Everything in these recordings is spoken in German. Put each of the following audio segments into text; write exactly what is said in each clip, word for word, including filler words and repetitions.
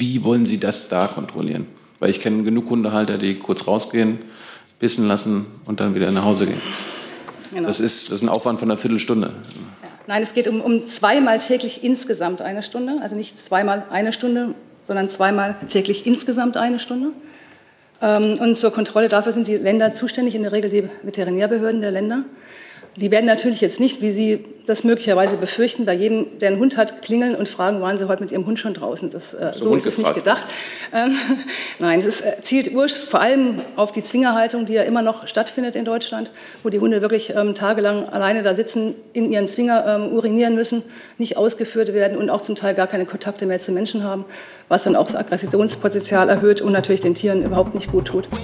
Wie wollen Sie das da kontrollieren? Weil ich kenne genug Hundehalter, die kurz rausgehen, bissen lassen und dann wieder nach Hause gehen. Genau. Das ist, das ist ein Aufwand von einer Viertelstunde. Ja. Nein, es geht um, um zweimal täglich insgesamt eine Stunde. Also nicht zweimal eine Stunde, sondern zweimal täglich insgesamt eine Stunde. Ähm, und zur Kontrolle dafür sind die Länder zuständig, in der Regel die Veterinärbehörden der Länder. Die werden natürlich jetzt nicht, wie Sie das möglicherweise befürchten, bei jedem, der einen Hund hat, klingeln und fragen, waren Sie heute mit Ihrem Hund schon draußen? Das, äh, so ist es nicht gedacht. Ähm, nein, es äh, zielt vor allem auf die Zwingerhaltung, die ja immer noch stattfindet in Deutschland, wo die Hunde wirklich ähm, tagelang alleine da sitzen, in ihren Zwinger ähm, urinieren müssen, nicht ausgeführt werden und auch zum Teil gar keine Kontakte mehr zu Menschen haben, was dann auch das Aggressionspotenzial erhöht und natürlich den Tieren überhaupt nicht gut tut.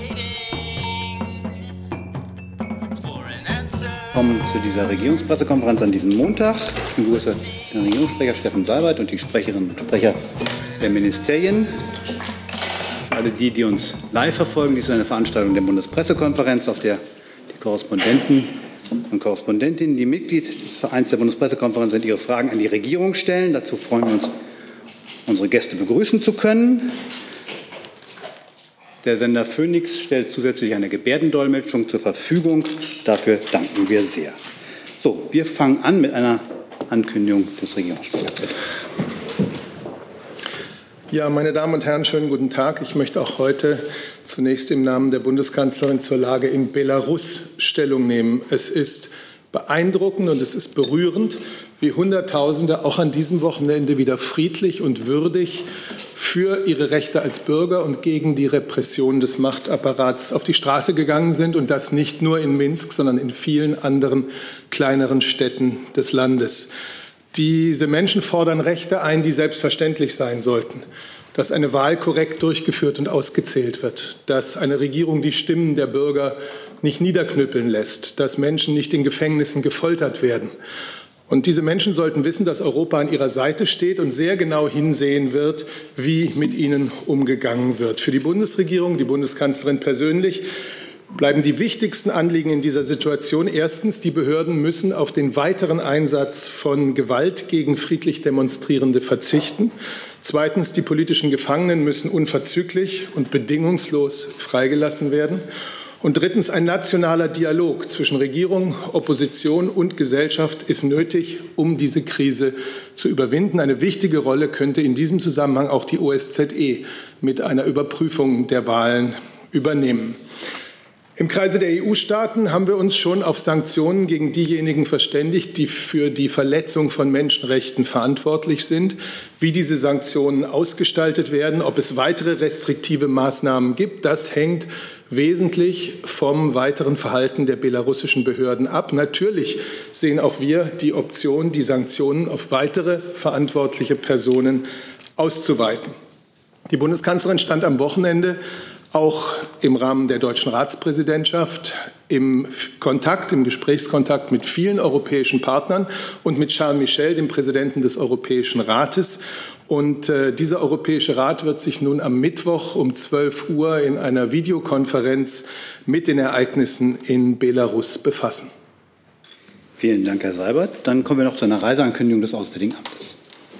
Willkommen zu dieser Regierungspressekonferenz an diesem Montag. Ich begrüße den Regierungssprecher Steffen Seibert und die Sprecherinnen und Sprecher der Ministerien. Alle die, die uns live verfolgen, dies ist eine Veranstaltung der Bundespressekonferenz, auf der die Korrespondenten und Korrespondentinnen, die Mitglied des Vereins der Bundespressekonferenz sind, ihre Fragen an die Regierung stellen. Dazu freuen wir uns, unsere Gäste begrüßen zu können. Der Sender Phoenix stellt zusätzlich eine Gebärdendolmetschung zur Verfügung. Dafür danken wir sehr. So, wir fangen an mit einer Ankündigung des Regierungssprechers. Ja, meine Damen und Herren, schönen guten Tag. Ich möchte auch heute zunächst im Namen der Bundeskanzlerin zur Lage in Belarus Stellung nehmen. Es ist beeindruckend und es ist berührend, wie Hunderttausende auch an diesem Wochenende wieder friedlich und würdig für ihre Rechte als Bürger und gegen die Repression des Machtapparats auf die Straße gegangen sind, und das nicht nur in Minsk, sondern in vielen anderen kleineren Städten des Landes. Diese Menschen fordern Rechte ein, die selbstverständlich sein sollten. Dass eine Wahl korrekt durchgeführt und ausgezählt wird, dass eine Regierung die Stimmen der Bürger nicht niederknüppeln lässt, dass Menschen nicht in Gefängnissen gefoltert werden. Und diese Menschen sollten wissen, dass Europa an ihrer Seite steht und sehr genau hinsehen wird, wie mit ihnen umgegangen wird. Für die Bundesregierung, die Bundeskanzlerin persönlich, bleiben die wichtigsten Anliegen in dieser Situation. Erstens, die Behörden müssen auf den weiteren Einsatz von Gewalt gegen friedlich Demonstrierende verzichten. Zweitens, die politischen Gefangenen müssen unverzüglich und bedingungslos freigelassen werden. Und drittens, ein nationaler Dialog zwischen Regierung, Opposition und Gesellschaft ist nötig, um diese Krise zu überwinden. Eine wichtige Rolle könnte in diesem Zusammenhang auch die O S Z E mit einer Überprüfung der Wahlen übernehmen. Im Kreise der E U-Staaten haben wir uns schon auf Sanktionen gegen diejenigen verständigt, die für die Verletzung von Menschenrechten verantwortlich sind. Wie diese Sanktionen ausgestaltet werden, ob es weitere restriktive Maßnahmen gibt, das hängt wesentlich vom weiteren Verhalten der belarussischen Behörden ab. Natürlich sehen auch wir die Option, die Sanktionen auf weitere verantwortliche Personen auszuweiten. Die Bundeskanzlerin stand am Wochenende auch im Rahmen der deutschen Ratspräsidentschaft im Kontakt, im Gesprächskontakt mit vielen europäischen Partnern und mit Charles Michel, dem Präsidenten des Europäischen Rates. Und äh, dieser Europäische Rat wird sich nun am Mittwoch um zwölf Uhr in einer Videokonferenz mit den Ereignissen in Belarus befassen. Vielen Dank, Herr Seibert. Dann kommen wir noch zu einer Reiseankündigung des Auswärtigen Amtes.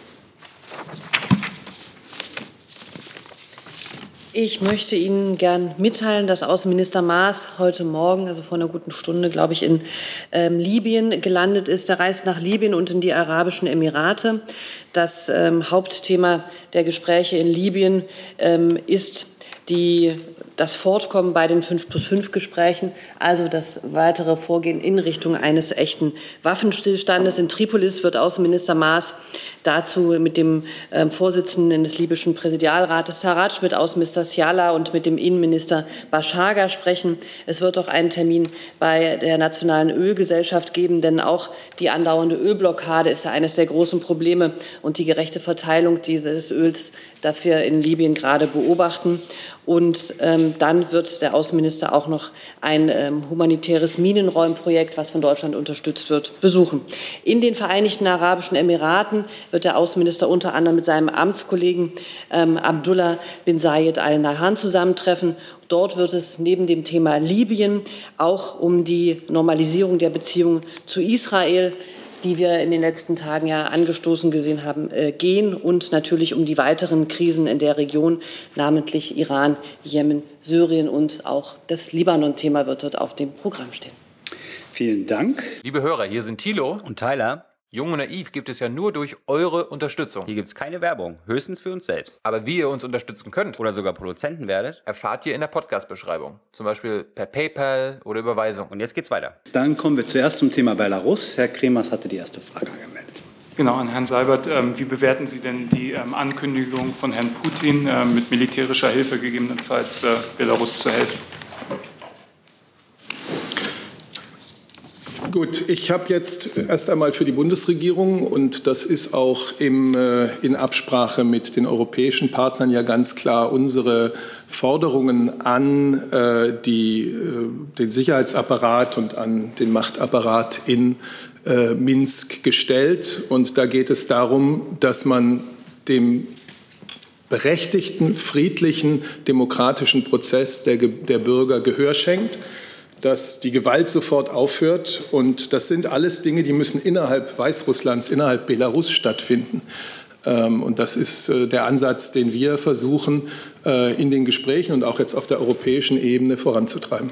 Ich möchte Ihnen gern mitteilen, dass Außenminister Maas heute Morgen, also vor einer guten Stunde, glaube ich, in ähm, Libyen gelandet ist. Er reist nach Libyen und in die Arabischen Emirate. Das ähm, Hauptthema der Gespräche in Libyen ähm, ist die das Fortkommen bei den fünf plus fünf Gesprächen, also das weitere Vorgehen in Richtung eines echten Waffenstillstandes. In Tripolis wird Außenminister Maas dazu mit dem äh, Vorsitzenden des libyschen Präsidialrates Sarraj, mit Außenminister Siala und mit dem Innenminister Bashaga sprechen. Es wird auch einen Termin bei der Nationalen Ölgesellschaft geben, denn auch die andauernde Ölblockade ist ja eines der großen Probleme und die gerechte Verteilung dieses Öls, das wir in Libyen gerade beobachten. Und ähm, dann wird der Außenminister auch noch ein ähm, humanitäres Minenräumprojekt, was von Deutschland unterstützt wird, besuchen. In den Vereinigten Arabischen Emiraten wird der Außenminister unter anderem mit seinem Amtskollegen ähm, Abdullah bin Zayed Al Nahyan zusammentreffen. Dort wird es neben dem Thema Libyen auch um die Normalisierung der Beziehungen zu Israel die wir in den letzten Tagen ja angestoßen gesehen haben, äh, gehen und natürlich um die weiteren Krisen in der Region, namentlich Iran, Jemen, Syrien und auch das Libanon-Thema wird dort auf dem Programm stehen. Vielen Dank. Liebe Hörer, hier sind Thilo und Tyler. Jung und Naiv gibt es ja nur durch eure Unterstützung. Hier gibt es keine Werbung, höchstens für uns selbst. Aber wie ihr uns unterstützen könnt oder sogar Produzenten werdet, erfahrt ihr in der Podcast-Beschreibung. Zum Beispiel per PayPal oder Überweisung. Und jetzt geht's weiter. Dann kommen wir zuerst zum Thema Belarus. Herr Kremers hatte die erste Frage angemeldet. Genau, an Herrn Seibert. Ähm, wie bewerten Sie denn die ähm, Ankündigung von Herrn Putin, äh, mit militärischer Hilfe gegebenenfalls äh, Belarus zu helfen? Gut, ich habe jetzt erst einmal für die Bundesregierung, und das ist auch im, äh, in Absprache mit den europäischen Partnern ja ganz klar, unsere Forderungen an äh, die, äh, den Sicherheitsapparat und an den Machtapparat in äh, Minsk gestellt. Und da geht es darum, dass man dem berechtigten, friedlichen, demokratischen Prozess der, der Bürger Gehör schenkt, dass die Gewalt sofort aufhört. Und das sind alles Dinge, die müssen innerhalb Weißrusslands, innerhalb Belarus stattfinden. Und das ist der Ansatz, den wir versuchen, in den Gesprächen und auch jetzt auf der europäischen Ebene voranzutreiben.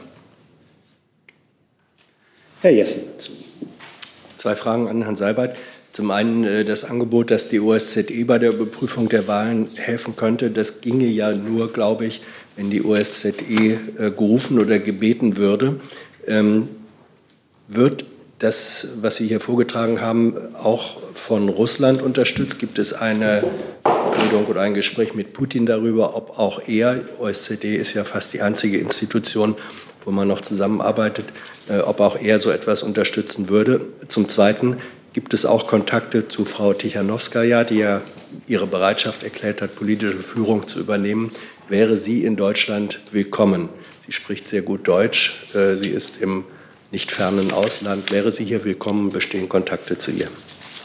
Herr Jessen. Zwei Fragen an Herrn Seibert. Zum einen das Angebot, dass die O S Z E bei der Überprüfung der Wahlen helfen könnte. Das ginge ja nur, glaube ich, wenn die O S Z E äh, gerufen oder gebeten würde. Ähm, wird das, was Sie hier vorgetragen haben, auch von Russland unterstützt? Gibt es eine Bildung oder ein Gespräch mit Putin darüber, ob auch er, O S Z E ist ja fast die einzige Institution, wo man noch zusammenarbeitet, äh, ob auch er so etwas unterstützen würde? Zum Zweiten, gibt es auch Kontakte zu Frau Tichanowskaja, die ja ihre Bereitschaft erklärt hat, politische Führung zu übernehmen? Wäre sie in Deutschland willkommen? Sie spricht sehr gut Deutsch. Sie ist im nicht fernen Ausland. Wäre sie hier willkommen? Bestehen Kontakte zu ihr?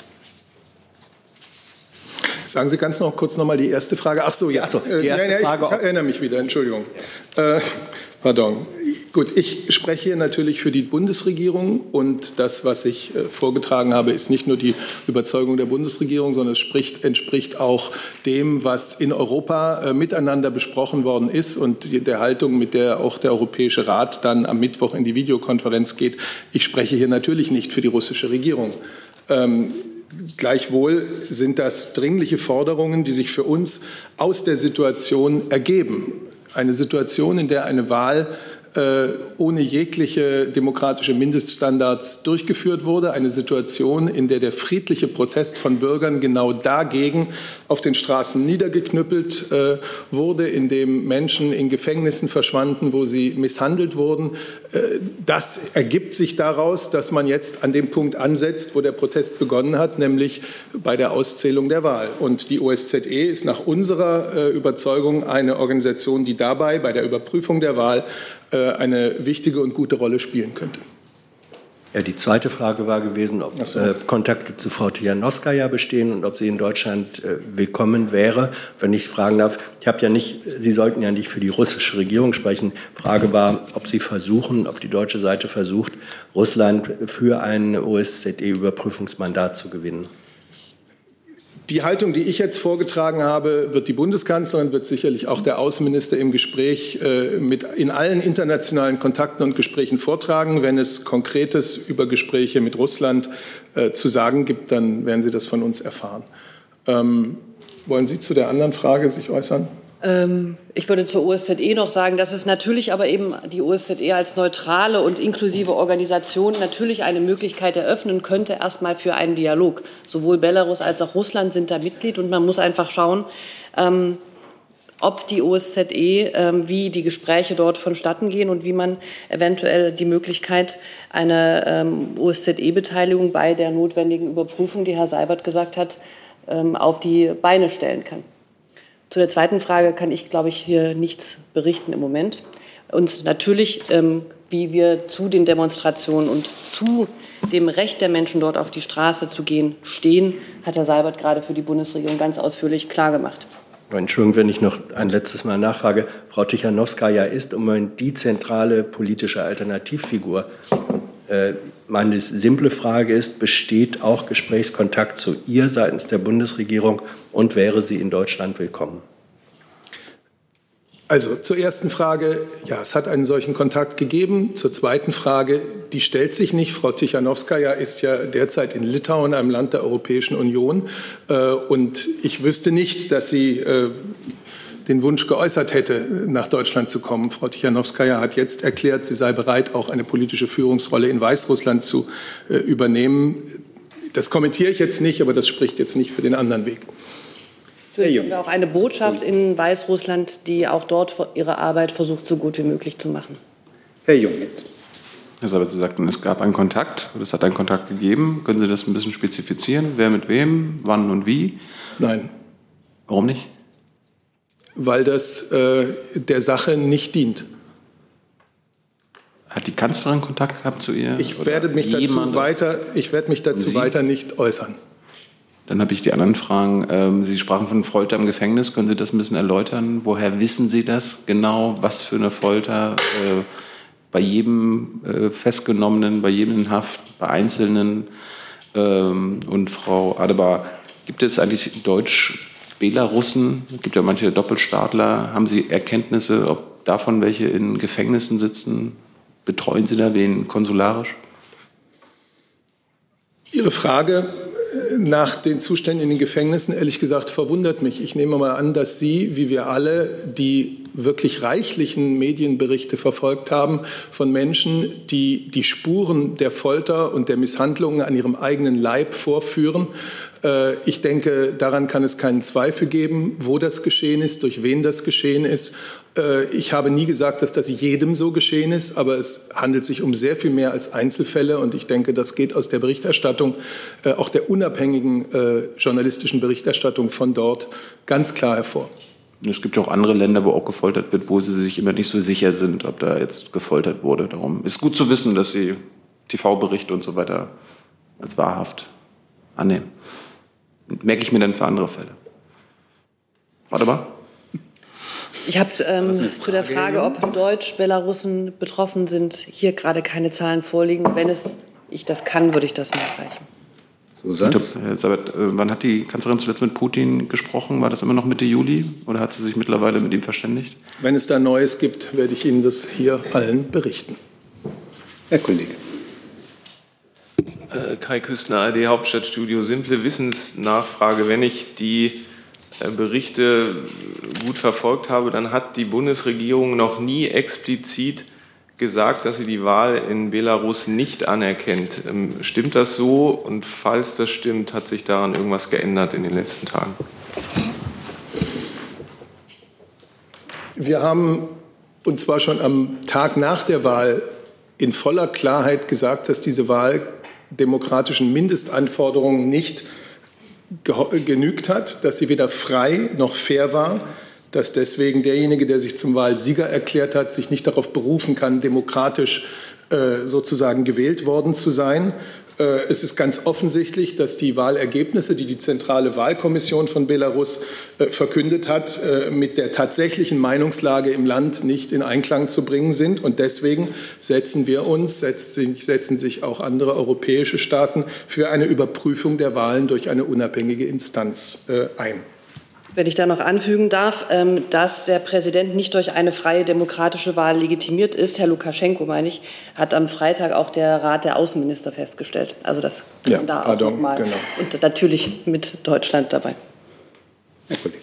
Sagen Sie ganz noch kurz noch mal die erste Frage. Ach so, ja. Ach so, die erste äh, nein, Frage. Ich erinnere mich wieder. Entschuldigung. Äh, pardon. Gut, ich spreche hier natürlich für die Bundesregierung, und das, was ich äh, vorgetragen habe, ist nicht nur die Überzeugung der Bundesregierung, sondern es spricht, entspricht auch dem, was in Europa äh, miteinander besprochen worden ist und die, der Haltung, mit der auch der Europäische Rat dann am Mittwoch in die Videokonferenz geht. Ich spreche hier natürlich nicht für die russische Regierung. Ähm, Gleichwohl sind das dringliche Forderungen, die sich für uns aus der Situation ergeben. Eine Situation, in der eine Wahl äh, ohne jegliche demokratische Mindeststandards durchgeführt wurde. Eine Situation, in der der friedliche Protest von Bürgern genau dagegen auf den Straßen niedergeknüppelt äh, wurde, in dem Menschen in Gefängnissen verschwanden, wo sie misshandelt wurden. Äh, das ergibt sich daraus, dass man jetzt an dem Punkt ansetzt, wo der Protest begonnen hat, nämlich bei der Auszählung der Wahl. Und die O S Z E ist nach unserer äh, Überzeugung eine Organisation, die dabei bei der Überprüfung der Wahl äh, eine wichtige und gute Rolle spielen könnte. Ja, die zweite Frage war gewesen, ob so. äh, Kontakte zu Frau Tichanowskaja bestehen und ob sie in Deutschland äh, willkommen wäre. Wenn ich fragen darf, ich habe ja nicht, Sie sollten ja nicht für die russische Regierung sprechen. Frage war, ob Sie versuchen, ob die deutsche Seite versucht, Russland für ein O S Z E-Überprüfungsmandat zu gewinnen. Die Haltung, die ich jetzt vorgetragen habe, wird die Bundeskanzlerin, wird sicherlich auch der Außenminister im Gespräch äh, mit in allen internationalen Kontakten und Gesprächen vortragen. Wenn es Konkretes über Gespräche mit Russland äh, zu sagen gibt, dann werden Sie das von uns erfahren. Ähm, wollen Sie zu der anderen Frage sich äußern? Ähm, ich würde zur O S Z E noch sagen, dass es natürlich aber eben die O S Z E als neutrale und inklusive Organisation natürlich eine Möglichkeit eröffnen könnte, erstmal für einen Dialog. Sowohl Belarus als auch Russland sind da Mitglied, und man muss einfach schauen, ähm, ob die O S Z E, ähm, wie die Gespräche dort vonstatten gehen und wie man eventuell die Möglichkeit einer ähm, O S Z E-Beteiligung bei der notwendigen Überprüfung, die Herr Seibert gesagt hat, ähm, auf die Beine stellen kann. Zu der zweiten Frage kann ich, glaube ich, hier nichts berichten im Moment. Und natürlich, ähm, wie wir zu den Demonstrationen und zu dem Recht der Menschen, dort auf die Straße zu gehen, stehen, hat Herr Seibert gerade für die Bundesregierung ganz ausführlich klargemacht. Entschuldigung, wenn ich noch ein letztes Mal nachfrage. Frau Tichanowskaja ist im Moment die zentrale politische Alternativfigur. Meine simple Frage ist, besteht auch Gesprächskontakt zu ihr seitens der Bundesregierung und wäre sie in Deutschland willkommen? Also zur ersten Frage, ja, es hat einen solchen Kontakt gegeben. Zur zweiten Frage, die stellt sich nicht. Frau Tichanowskaja ist ja derzeit in Litauen, einem Land der Europäischen Union. Und ich wüsste nicht, dass sie den Wunsch geäußert hätte, nach Deutschland zu kommen. Frau Tichanowskaja hat jetzt erklärt, sie sei bereit, auch eine politische Führungsrolle in Weißrussland zu äh, übernehmen. Das kommentiere ich jetzt nicht, aber das spricht jetzt nicht für den anderen Weg. Natürlich haben wir auch eine Botschaft in Weißrussland, die auch dort ihre Arbeit versucht, so gut wie möglich zu machen. Herr Jung. Herr Seibert, Sie sagten, es gab einen Kontakt, oder es hat einen Kontakt gegeben. Können Sie das ein bisschen spezifizieren? Wer mit wem, wann und wie? Nein. Warum nicht? Weil das äh, der Sache nicht dient. Hat die Kanzlerin Kontakt gehabt zu ihr? Ich werde mich dazu, weiter, ich werde mich dazu weiter nicht äußern. Dann habe ich die anderen Fragen. Ähm, Sie sprachen von Folter im Gefängnis. Können Sie das ein bisschen erläutern? Woher wissen Sie das genau? Was für eine Folter äh, bei jedem äh, Festgenommenen, bei jedem in Haft, bei Einzelnen? Ähm, und Frau Adebar, gibt es eigentlich Deutsch- Belarussen, es gibt ja manche Doppelstaatler, haben Sie Erkenntnisse, ob davon welche in Gefängnissen sitzen? Betreuen Sie da wen konsularisch? Ihre Frage nach den Zuständen in den Gefängnissen, ehrlich gesagt, verwundert mich. Ich nehme mal an, dass Sie, wie wir alle, die wirklich reichlichen Medienberichte verfolgt haben von Menschen, die die Spuren der Folter und der Misshandlungen an ihrem eigenen Leib vorführen. Ich denke, daran kann es keinen Zweifel geben, wo das geschehen ist, durch wen das geschehen ist. Ich habe nie gesagt, dass das jedem so geschehen ist, aber es handelt sich um sehr viel mehr als Einzelfälle. Und ich denke, das geht aus der Berichterstattung, auch der unabhängigen journalistischen Berichterstattung von dort, ganz klar hervor. Es gibt ja auch andere Länder, wo auch gefoltert wird, wo sie sich immer nicht so sicher sind, ob da jetzt gefoltert wurde. Darum ist gut zu wissen, dass Sie T V-Berichte und so weiter als wahrhaft annehmen. Merke ich mir dann für andere Fälle. Warte mal. Ich habe ähm, zu der Frage, ob Deutsch-Belarussen betroffen sind, hier gerade keine Zahlen vorliegen. Wenn es ich das kann, würde ich das nachreichen. Herr Seibert, wann hat die Kanzlerin zuletzt mit Putin gesprochen? War das immer noch Mitte Juli oder hat sie sich mittlerweile mit ihm verständigt? Wenn es da Neues gibt, werde ich Ihnen das hier allen berichten. Herr Kollege. Äh, Kai Küstner, A R D Hauptstadtstudio. Simple Wissensnachfrage. Wenn ich die äh, Berichte gut verfolgt habe, dann hat die Bundesregierung noch nie explizit gesagt, dass sie die Wahl in Belarus nicht anerkennt. Ähm, stimmt das so? Und falls das stimmt, hat sich daran irgendwas geändert in den letzten Tagen? Wir haben, und zwar schon am Tag nach der Wahl, in voller Klarheit gesagt, dass diese Wahl demokratischen Mindestanforderungen nicht genügt hat, dass sie weder frei noch fair war, dass deswegen derjenige, der sich zum Wahlsieger erklärt hat, sich nicht darauf berufen kann, demokratisch äh, sozusagen gewählt worden zu sein. Äh, es ist ganz offensichtlich, dass die Wahlergebnisse, die die Zentrale Wahlkommission von Belarus äh, verkündet hat, äh, mit der tatsächlichen Meinungslage im Land nicht in Einklang zu bringen sind. Und deswegen setzen wir uns, setzt sich, setzen sich auch andere europäische Staaten für eine Überprüfung der Wahlen durch eine unabhängige Instanz äh, ein. Wenn ich da noch anfügen darf, dass der Präsident nicht durch eine freie demokratische Wahl legitimiert ist, Herr Lukaschenko, meine ich, hat am Freitag auch der Rat der Außenminister festgestellt. Also das kann ja, da pardon, auch nochmal. Genau. Und natürlich mit Deutschland dabei. Herr Kollege.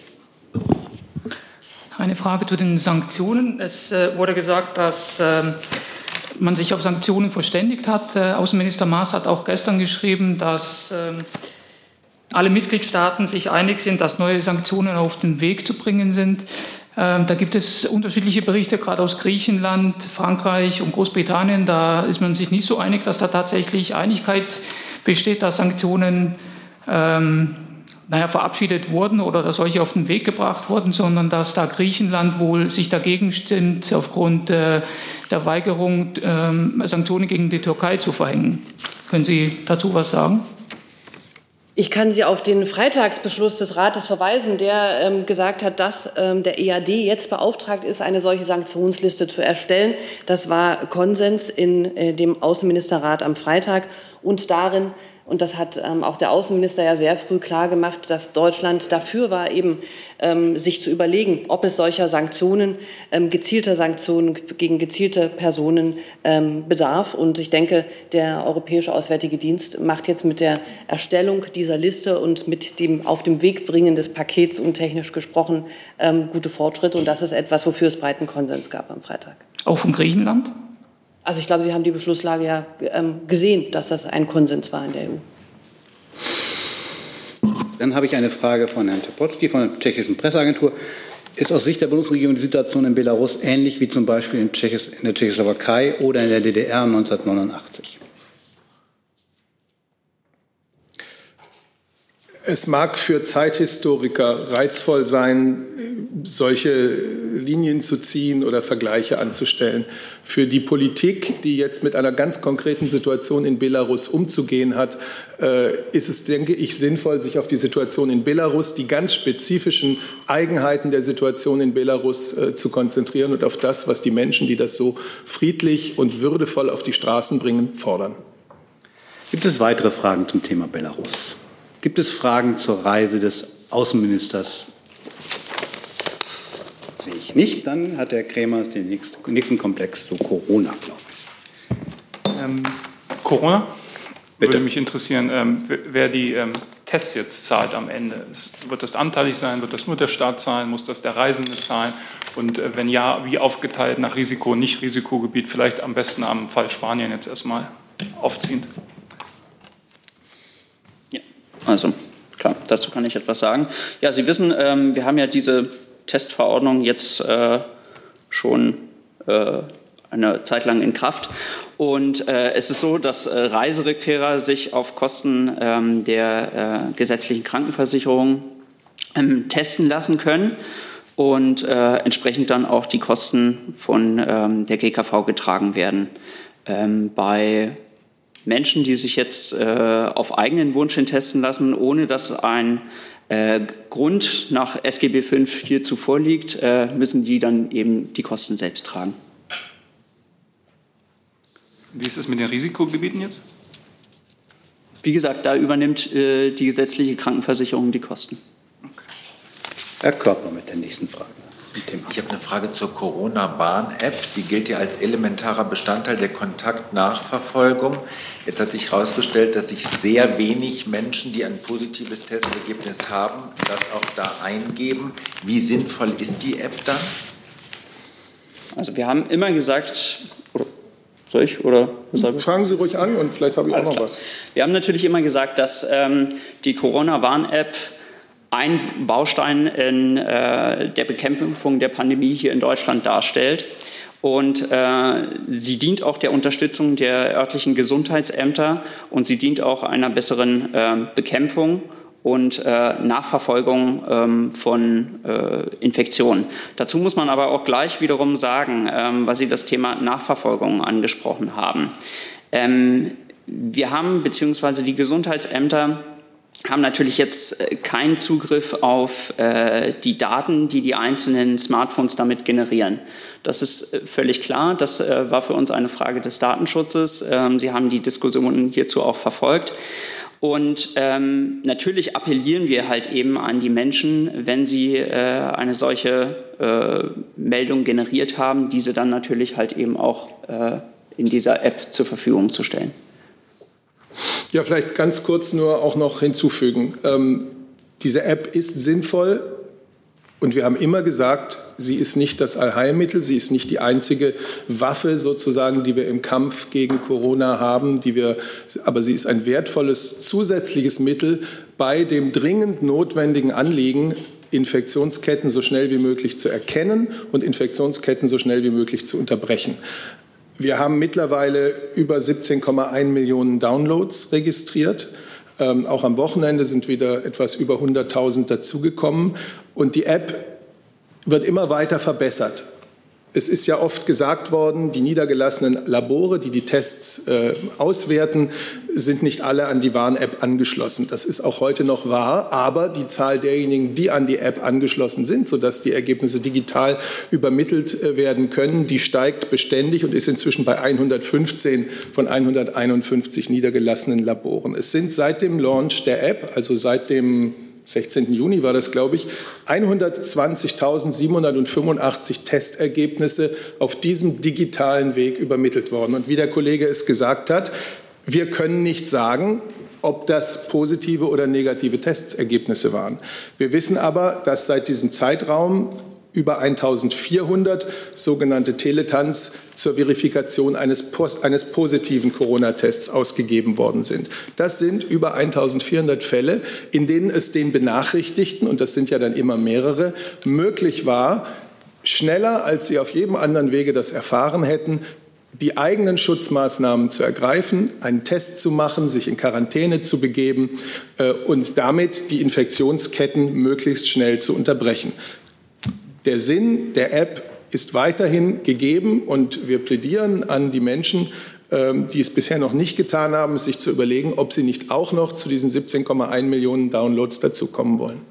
Eine Frage zu den Sanktionen. Es äh, wurde gesagt, dass äh, man sich auf Sanktionen verständigt hat. Äh, Außenminister Maas hat auch gestern geschrieben, dass äh, alle Mitgliedstaaten sich einig sind, dass neue Sanktionen auf den Weg zu bringen sind. Ähm, da gibt es unterschiedliche Berichte, gerade aus Griechenland, Frankreich und Großbritannien. Da ist man sich nicht so einig, dass da tatsächlich Einigkeit besteht, dass Sanktionen ähm, naja, verabschiedet wurden oder dass solche auf den Weg gebracht wurden, sondern dass da Griechenland wohl sich dagegen stimmt, aufgrund äh, der Weigerung, ähm, Sanktionen gegen die Türkei zu verhängen. Können Sie dazu was sagen? Ich kann Sie auf den Freitagsbeschluss des Rates verweisen, der ähm, gesagt hat, dass ähm, der E A D jetzt beauftragt ist, eine solche Sanktionsliste zu erstellen. Das war Konsens in äh, dem Außenministerrat am Freitag und darin, und das hat ähm, auch der Außenminister ja sehr früh klar gemacht, dass Deutschland dafür war, eben ähm, sich zu überlegen, ob es solcher Sanktionen, ähm, gezielter Sanktionen gegen gezielte Personen ähm, bedarf. Und ich denke, der Europäische Auswärtige Dienst macht jetzt mit der Erstellung dieser Liste und mit dem auf dem Weg bringen des Pakets, untechnisch gesprochen, ähm, gute Fortschritte. Und das ist etwas, wofür es breiten Konsens gab am Freitag. Auch von Griechenland? Also ich glaube, Sie haben die Beschlusslage ja ähm, gesehen, dass das ein Konsens war in der E U. Dann habe ich eine Frage von Herrn Tepotski von der tschechischen Presseagentur. Ist aus Sicht der Bundesregierung die Situation in Belarus ähnlich wie zum Beispiel in, Tschechis, in der Tschechoslowakei oder in der D D R neunzehnhundertneunundachtzig? Es mag für Zeithistoriker reizvoll sein, solche Linien zu ziehen oder Vergleiche anzustellen. Für die Politik, die jetzt mit einer ganz konkreten Situation in Belarus umzugehen hat, ist es, denke ich, sinnvoll, sich auf die Situation in Belarus, die ganz spezifischen Eigenheiten der Situation in Belarus zu konzentrieren und auf das, was die Menschen, die das so friedlich und würdevoll auf die Straßen bringen, fordern. Gibt es weitere Fragen zum Thema Belarus? Gibt es Fragen zur Reise des Außenministers? Sehe ich nicht. Dann hat Herr Krämer den nächsten, nächsten Komplex zu Corona, glaube ich. Ähm, Corona? Bitte. Würde mich interessieren, ähm, wer die ähm, Tests jetzt zahlt am Ende. Wird das anteilig sein? Wird das nur der Staat zahlen? Muss das der Reisende zahlen? Und äh, wenn ja, wie aufgeteilt nach Risiko- und Nicht-Risikogebiet? Vielleicht am besten am Fall Spanien jetzt erstmal aufziehend. Also klar, dazu kann ich etwas sagen. Ja, Sie wissen, ähm, wir haben ja diese Testverordnung jetzt äh, schon äh, eine Zeit lang in Kraft. Und äh, es ist so, dass äh, Reiserückkehrer sich auf Kosten ähm, der äh, gesetzlichen Krankenversicherung ähm, testen lassen können und äh, entsprechend dann auch die Kosten von ähm, der G K V getragen werden. Ähm, bei Menschen, die sich jetzt äh, auf eigenen Wunsch hin testen lassen, ohne dass ein äh, Grund nach S G B fünf hierzu vorliegt, äh, müssen die dann eben die Kosten selbst tragen. Wie ist es mit den Risikogebieten jetzt? Wie gesagt, da übernimmt äh, die gesetzliche Krankenversicherung die Kosten. Okay. Herr Körper mit der nächsten Frage. Ich habe eine Frage zur Corona-Warn-App. Die gilt ja als elementarer Bestandteil der Kontaktnachverfolgung. Jetzt hat sich herausgestellt, dass sich sehr wenig Menschen, die ein positives Testergebnis haben, das auch da eingeben. Wie sinnvoll ist die App dann? Also wir haben immer gesagt, oder soll ich? Oder Fragen Sie ruhig an und vielleicht habe ich auch noch was. Wir haben natürlich immer gesagt, dass ähm, die Corona-Warn-App ein Baustein in äh, der Bekämpfung der Pandemie hier in Deutschland darstellt. Und äh, sie dient auch der Unterstützung der örtlichen Gesundheitsämter und sie dient auch einer besseren äh, Bekämpfung und äh, Nachverfolgung ähm, von äh, Infektionen. Dazu muss man aber auch gleich wiederum sagen, ähm, weil Sie das Thema Nachverfolgung angesprochen haben. Ähm, wir haben, beziehungsweise die Gesundheitsämter, haben natürlich jetzt keinen Zugriff auf äh, die Daten, die die einzelnen Smartphones damit generieren. Das ist völlig klar. Das äh, war für uns eine Frage des Datenschutzes. Ähm, Sie haben die Diskussionen hierzu auch verfolgt. Und ähm, natürlich appellieren wir halt eben an die Menschen, wenn sie äh, eine solche äh, Meldung generiert haben, diese dann natürlich halt eben auch äh, in dieser App zur Verfügung zu stellen. Ja, vielleicht ganz kurz nur auch noch hinzufügen. Ähm, diese App ist sinnvoll und wir haben immer gesagt, sie ist nicht das Allheilmittel, sie ist nicht die einzige Waffe sozusagen, die wir im Kampf gegen Corona haben, die wir, aber sie ist ein wertvolles zusätzliches Mittel bei dem dringend notwendigen Anliegen, Infektionsketten so schnell wie möglich zu erkennen und Infektionsketten so schnell wie möglich zu unterbrechen. Wir haben mittlerweile über siebzehn Komma eins Millionen Downloads registriert. Ähm, auch am Wochenende sind wieder etwas über hunderttausend dazugekommen. Und die App wird immer weiter verbessert. Es ist ja oft gesagt worden, die niedergelassenen Labore, die die Tests äh, auswerten, sind nicht alle an die Warn-App angeschlossen. Das ist auch heute noch wahr, aber die Zahl derjenigen, die an die App angeschlossen sind, sodass die Ergebnisse digital übermittelt äh, werden können, die steigt beständig und ist inzwischen bei hundertfünfzehn von hunderteinundfünfzig niedergelassenen Laboren. Es sind seit dem Launch der App, also seit dem sechzehnten Juni war das, glaube ich, hundertzwanzigtausendsiebenhundertfünfundachtzig Testergebnisse auf diesem digitalen Weg übermittelt worden. Und wie der Kollege es gesagt hat, wir können nicht sagen, ob das positive oder negative Testergebnisse waren. Wir wissen aber, dass seit diesem Zeitraum über eintausendvierhundert sogenannte Teletans zur Verifikation eines, eines positiven Corona-Tests ausgegeben worden sind. Das sind über eintausendvierhundert Fälle, in denen es den Benachrichtigten, und das sind ja dann immer mehrere, möglich war, schneller, als sie auf jedem anderen Wege das erfahren hätten, die eigenen Schutzmaßnahmen zu ergreifen, einen Test zu machen, sich in Quarantäne zu begeben äh, und damit die Infektionsketten möglichst schnell zu unterbrechen. Der Sinn der App ist weiterhin gegeben und wir plädieren an die Menschen, die es bisher noch nicht getan haben, sich zu überlegen, ob sie nicht auch noch zu diesen siebzehn Komma eins Millionen Downloads dazukommen wollen.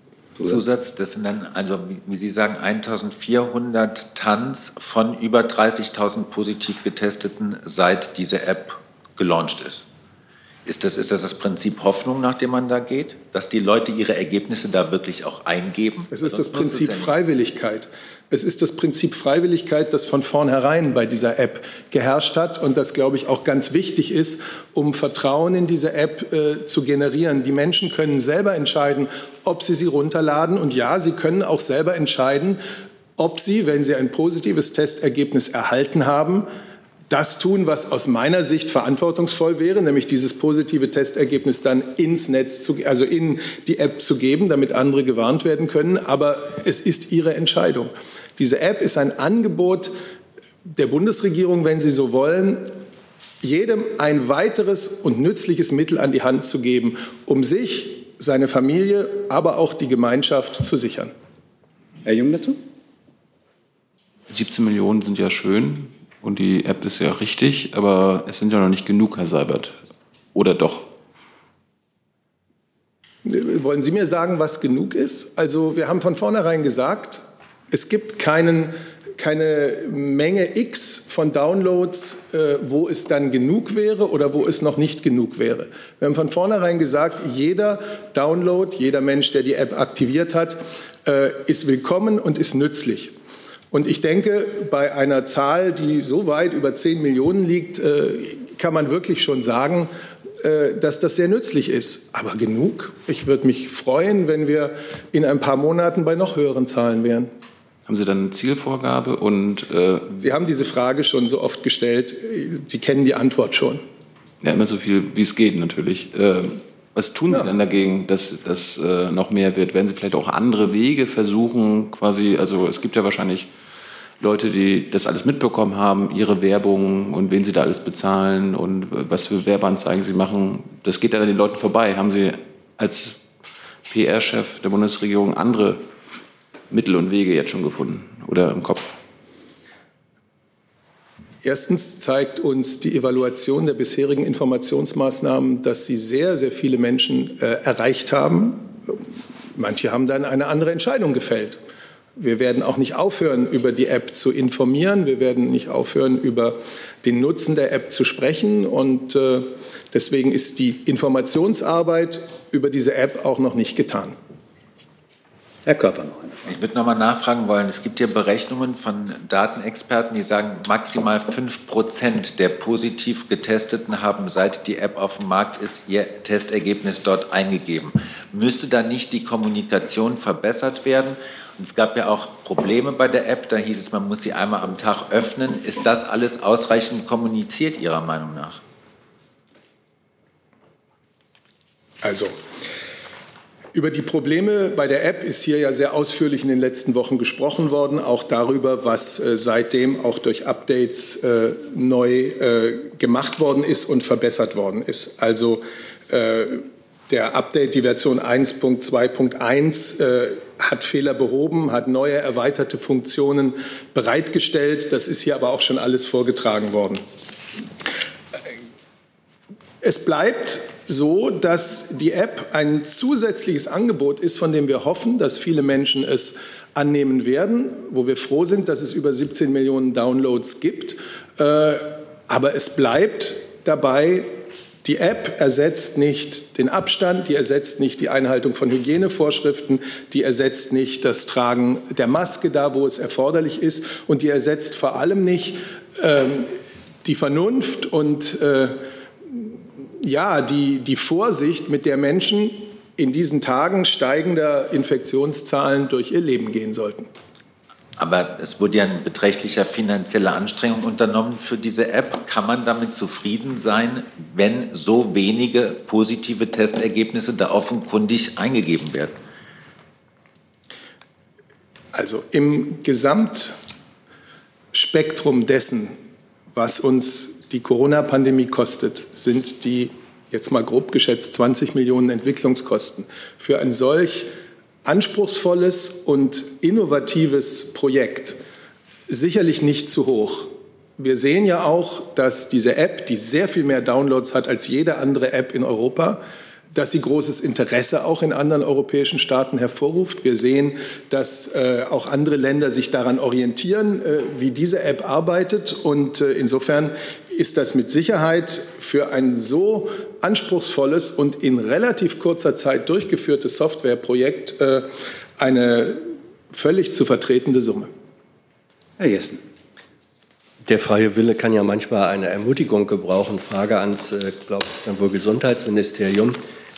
Zusatz, das sind dann, also wie Sie sagen, eintausendvierhundert Tans von über dreißigtausend positiv Getesteten, seit diese App gelauncht ist. Ist das, ist das das Prinzip Hoffnung, nach dem man da geht? Dass die Leute ihre Ergebnisse da wirklich auch eingeben? Es ist das Prinzip Freiwilligkeit. Es ist das Prinzip Freiwilligkeit, das von vornherein bei dieser App geherrscht hat und das, glaube ich, auch ganz wichtig ist, um Vertrauen in diese App äh, zu generieren. Die Menschen können selber entscheiden, ob sie sie runterladen. Und ja, sie können auch selber entscheiden, ob sie, wenn sie ein positives Testergebnis erhalten haben, das tun, was aus meiner Sicht verantwortungsvoll wäre, nämlich dieses positive Testergebnis dann ins Netz, zu, also in die App zu geben, damit andere gewarnt werden können. Aber es ist ihre Entscheidung. Diese App ist ein Angebot der Bundesregierung, wenn Sie so wollen, jedem ein weiteres und nützliches Mittel an die Hand zu geben, um sich, seine Familie, aber auch die Gemeinschaft zu sichern. Herr Jung dazu? siebzehn Millionen sind ja schön. Und die App ist ja richtig, aber es sind ja noch nicht genug, Herr Seibert. Oder doch? Wollen Sie mir sagen, was genug ist? Also wir haben von vornherein gesagt, es gibt keinen, keine Menge X von Downloads, äh, wo es dann genug wäre oder wo es noch nicht genug wäre. Wir haben von vornherein gesagt, jeder Download, jeder Mensch, der die App aktiviert hat, äh, ist willkommen und ist nützlich. Und ich denke, bei einer Zahl, die so weit über zehn Millionen liegt, kann man wirklich schon sagen, dass das sehr nützlich ist. Aber genug? Ich würde mich freuen, wenn wir in ein paar Monaten bei noch höheren Zahlen wären. Haben Sie dann eine Zielvorgabe? Und, äh Sie haben diese Frage schon so oft gestellt. Sie kennen die Antwort schon. Ja, immer so viel, wie es geht natürlich. Äh Was tun Sie ja. denn dagegen, dass das äh, noch mehr wird? Werden Sie vielleicht auch andere Wege versuchen, quasi, also es gibt ja wahrscheinlich Leute, die das alles mitbekommen haben, Ihre Werbung und wen Sie da alles bezahlen und was für Werbeanzeigen Sie machen. Das geht ja an den Leuten vorbei. Haben Sie als P R-Chef der Bundesregierung andere Mittel und Wege jetzt schon gefunden oder im Kopf? Erstens zeigt uns die Evaluation der bisherigen Informationsmaßnahmen, dass sie sehr, sehr viele Menschen äh, erreicht haben. Manche haben dann eine andere Entscheidung gefällt. Wir werden auch nicht aufhören, über die App zu informieren. Wir werden nicht aufhören, über den Nutzen der App zu sprechen. Und äh, deswegen ist die Informationsarbeit über diese App auch noch nicht getan. Herr Körper noch. Ich würde noch mal nachfragen wollen, es gibt ja Berechnungen von Datenexperten, die sagen, maximal fünf Prozent der positiv Getesteten haben, seit die App auf dem Markt ist, ihr Testergebnis dort eingegeben. Müsste da nicht die Kommunikation verbessert werden? Und es gab ja auch Probleme bei der App, da hieß es, man muss sie einmal am Tag öffnen. Ist das alles ausreichend kommuniziert, Ihrer Meinung nach? Also, über die Probleme bei der App ist hier ja sehr ausführlich in den letzten Wochen gesprochen worden, auch darüber, was äh, seitdem auch durch Updates äh, neu äh, gemacht worden ist und verbessert worden ist. Also äh, der Update, die Version eins Punkt zwei Punkt eins, äh, hat Fehler behoben, hat neue erweiterte Funktionen bereitgestellt. Das ist hier aber auch schon alles vorgetragen worden. Es bleibt so, dass die App ein zusätzliches Angebot ist, von dem wir hoffen, dass viele Menschen es annehmen werden, wo wir froh sind, dass es über siebzehn Millionen Downloads gibt. Äh, aber es bleibt dabei, die App ersetzt nicht den Abstand, die ersetzt nicht die Einhaltung von Hygienevorschriften, die ersetzt nicht das Tragen der Maske da, wo es erforderlich ist, und die ersetzt vor allem nicht äh, die Vernunft und äh, ja, die, die Vorsicht, mit der Menschen in diesen Tagen steigender Infektionszahlen durch ihr Leben gehen sollten. Aber es wurde ja ein beträchtlicher finanzieller Anstrengung unternommen für diese App. Kann man damit zufrieden sein, wenn so wenige positive Testergebnisse da offenkundig eingegeben werden? Also im Gesamtspektrum dessen, was uns die Corona-Pandemie kostet, sind die, jetzt mal grob geschätzt, zwanzig Millionen Entwicklungskosten für ein solch anspruchsvolles und innovatives Projekt sicherlich nicht zu hoch. Wir sehen ja auch, dass diese App, die sehr viel mehr Downloads hat als jede andere App in Europa, dass sie großes Interesse auch in anderen europäischen Staaten hervorruft. Wir sehen, dass äh, auch andere Länder sich daran orientieren, äh, wie diese App arbeitet. Und äh, insofern ist das mit Sicherheit für ein so anspruchsvolles und in relativ kurzer Zeit durchgeführtes Softwareprojekt äh, eine völlig zu vertretende Summe. Herr Jessen. Der freie Wille kann ja manchmal eine Ermutigung gebrauchen. Frage ans, äh, glaube ich, dann wohl Gesundheitsministerium.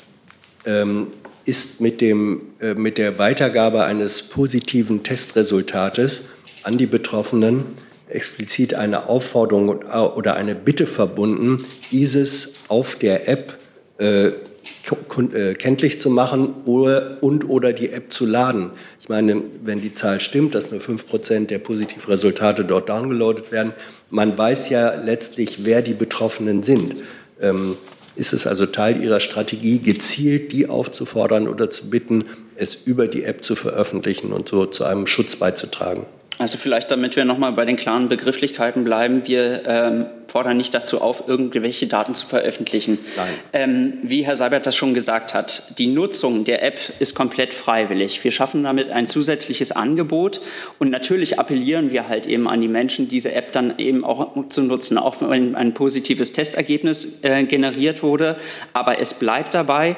Ähm, ist mit, dem, äh, mit der Weitergabe eines positiven Testresultates an die Betroffenen explizit eine Aufforderung oder eine Bitte verbunden, dieses auf der App äh, äh, kenntlich zu machen oder, und oder die App zu laden? Ich meine, wenn die Zahl stimmt, dass nur fünf Prozent der Positivresultate dort downgeloadet werden, man weiß ja letztlich, wer die Betroffenen sind. Ähm, ist es also Teil Ihrer Strategie, gezielt die aufzufordern oder zu bitten, es über die App zu veröffentlichen und so zu einem Schutz beizutragen? Also vielleicht, damit wir nochmal bei den klaren Begrifflichkeiten bleiben, wir ähm, fordern nicht dazu auf, irgendwelche Daten zu veröffentlichen. Ähm, wie Herr Seibert das schon gesagt hat, die Nutzung der App ist komplett freiwillig. Wir schaffen damit ein zusätzliches Angebot und natürlich appellieren wir halt eben an die Menschen, diese App dann eben auch zu nutzen, auch wenn ein positives Testergebnis äh, generiert wurde. Aber es bleibt dabei,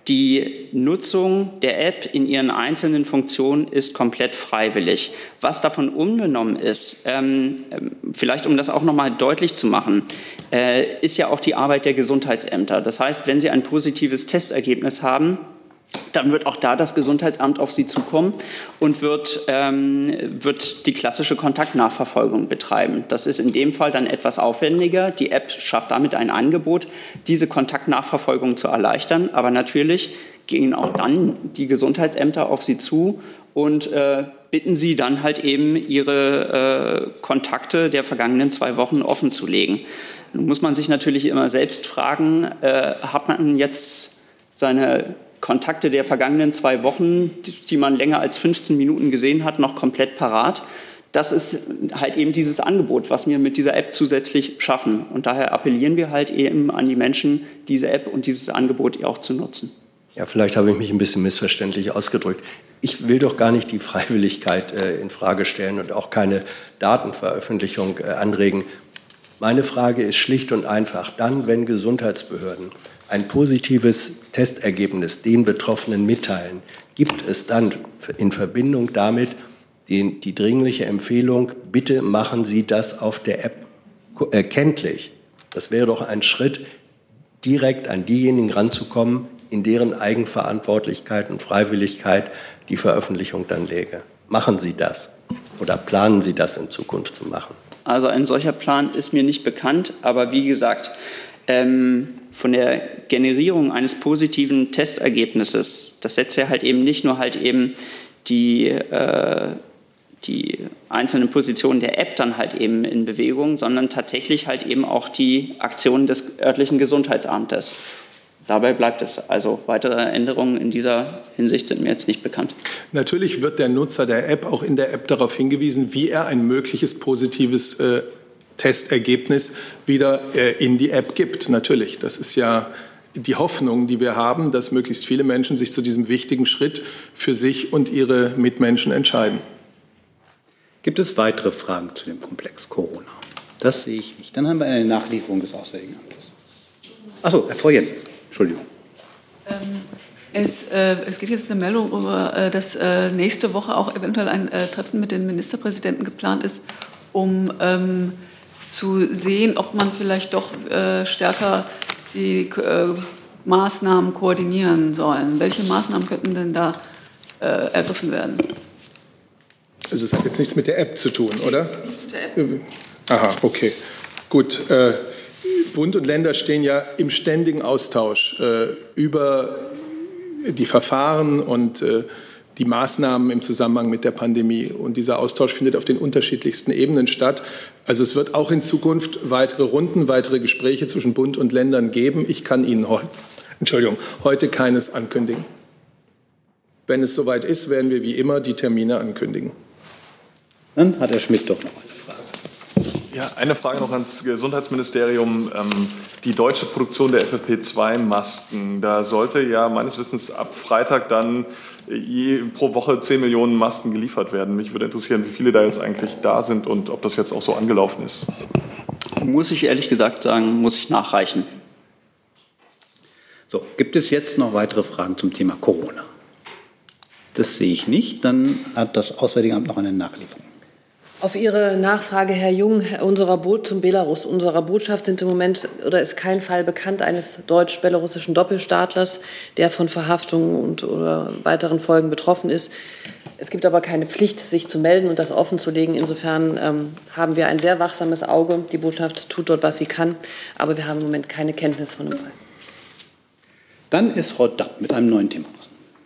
die Nutzung der App in ihren einzelnen Funktionen ist komplett freiwillig. Was davon unbenommen ist, ähm, vielleicht um das auch noch mal deutlich zu machen, äh, ist ja auch die Arbeit der Gesundheitsämter. Das heißt, wenn Sie ein positives Testergebnis haben, dann wird auch da das Gesundheitsamt auf Sie zukommen und wird, ähm, wird die klassische Kontaktnachverfolgung betreiben. Das ist in dem Fall dann etwas aufwendiger. Die App schafft damit ein Angebot, diese Kontaktnachverfolgung zu erleichtern. Aber natürlich gehen auch dann die Gesundheitsämter auf Sie zu und äh, bitten Sie dann halt eben, Ihre äh, Kontakte der vergangenen zwei Wochen offen zu legen. Nun muss man sich natürlich immer selbst fragen, äh, hat man jetzt seine Kontakte der vergangenen zwei Wochen, die man länger als fünfzehn Minuten gesehen hat, noch komplett parat? Das ist halt eben dieses Angebot, was wir mit dieser App zusätzlich schaffen. Und daher appellieren wir halt eben an die Menschen, diese App und dieses Angebot auch zu nutzen. Ja, vielleicht habe ich mich ein bisschen missverständlich ausgedrückt. Ich will doch gar nicht die Freiwilligkeit äh, in Frage stellen und auch keine Datenveröffentlichung äh, anregen. Meine Frage ist schlicht und einfach, dann, wenn Gesundheitsbehörden ein positives Testergebnis den Betroffenen mitteilen, gibt es dann in Verbindung damit die, die dringliche Empfehlung, bitte machen Sie das auf der App äh, kenntlich. Das wäre doch ein Schritt, direkt an diejenigen ranzukommen, in deren Eigenverantwortlichkeit und Freiwilligkeit die Veröffentlichung dann läge. Machen Sie das oder planen Sie das in Zukunft zu machen? Also ein solcher Plan ist mir nicht bekannt, aber wie gesagt, ähm, von der Generierung eines positiven Testergebnisses, das setzt ja halt eben nicht nur halt eben die, äh, die einzelnen Positionen der App dann halt eben in Bewegung, sondern tatsächlich halt eben auch die Aktionen des örtlichen Gesundheitsamtes. Dabei bleibt es. Also weitere Änderungen in dieser Hinsicht sind mir jetzt nicht bekannt. Natürlich wird der Nutzer der App auch in der App darauf hingewiesen, wie er ein mögliches positives äh, Testergebnis wieder äh, in die App gibt. Natürlich, das ist ja die Hoffnung, die wir haben, dass möglichst viele Menschen sich zu diesem wichtigen Schritt für sich und ihre Mitmenschen entscheiden. Gibt es weitere Fragen zu dem Komplex Corona? Das sehe ich nicht. Dann haben wir eine Nachlieferung des Auswärtigen Amtes. Achso, Herr Freuen, Entschuldigung. Ähm, es, äh, es geht jetzt eine Meldung über, äh, dass äh, nächste Woche auch eventuell ein äh, Treffen mit den Ministerpräsidenten geplant ist, um ähm, zu sehen, ob man vielleicht doch äh, stärker die äh, Maßnahmen koordinieren sollen. Welche Maßnahmen könnten denn da äh, ergriffen werden? Also es hat jetzt nichts mit der App zu tun, oder? Nichts mit der App. Aha, okay. Gut. Äh, Bund und Länder stehen ja im ständigen Austausch äh, über die Verfahren und äh, die Maßnahmen im Zusammenhang mit der Pandemie. Und dieser Austausch findet auf den unterschiedlichsten Ebenen statt. Also es wird auch in Zukunft weitere Runden, weitere Gespräche zwischen Bund und Ländern geben. Ich kann Ihnen heute, Entschuldigung, heute keines ankündigen. Wenn es soweit ist, werden wir wie immer die Termine ankündigen. Dann hat Herr Schmidt doch noch eine Frage. Ja, eine Frage noch ans Gesundheitsministerium. Die deutsche Produktion der F F P zwei Masken, da sollte ja meines Wissens ab Freitag dann je pro Woche zehn Millionen Masken geliefert werden. Mich würde interessieren, wie viele da jetzt eigentlich da sind und ob das jetzt auch so angelaufen ist. Muss ich ehrlich gesagt sagen, muss ich nachreichen. So, gibt es jetzt noch weitere Fragen zum Thema Corona? Das sehe ich nicht. Dann hat das Auswärtige Amt noch eine Nachlieferung. Auf Ihre Nachfrage, Herr Jung, unserer Boot zum Belarus, unserer Botschaft sind im Moment oder ist kein Fall bekannt eines deutsch-belarussischen Doppelstaatlers, der von Verhaftungen und oder weiteren Folgen betroffen ist. Es gibt aber keine Pflicht, sich zu melden und das offenzulegen. Insofern ähm, haben wir ein sehr wachsames Auge. Die Botschaft tut dort, was sie kann, aber wir haben im Moment keine Kenntnis von dem Fall. Dann ist Frau Dapp mit einem neuen Thema.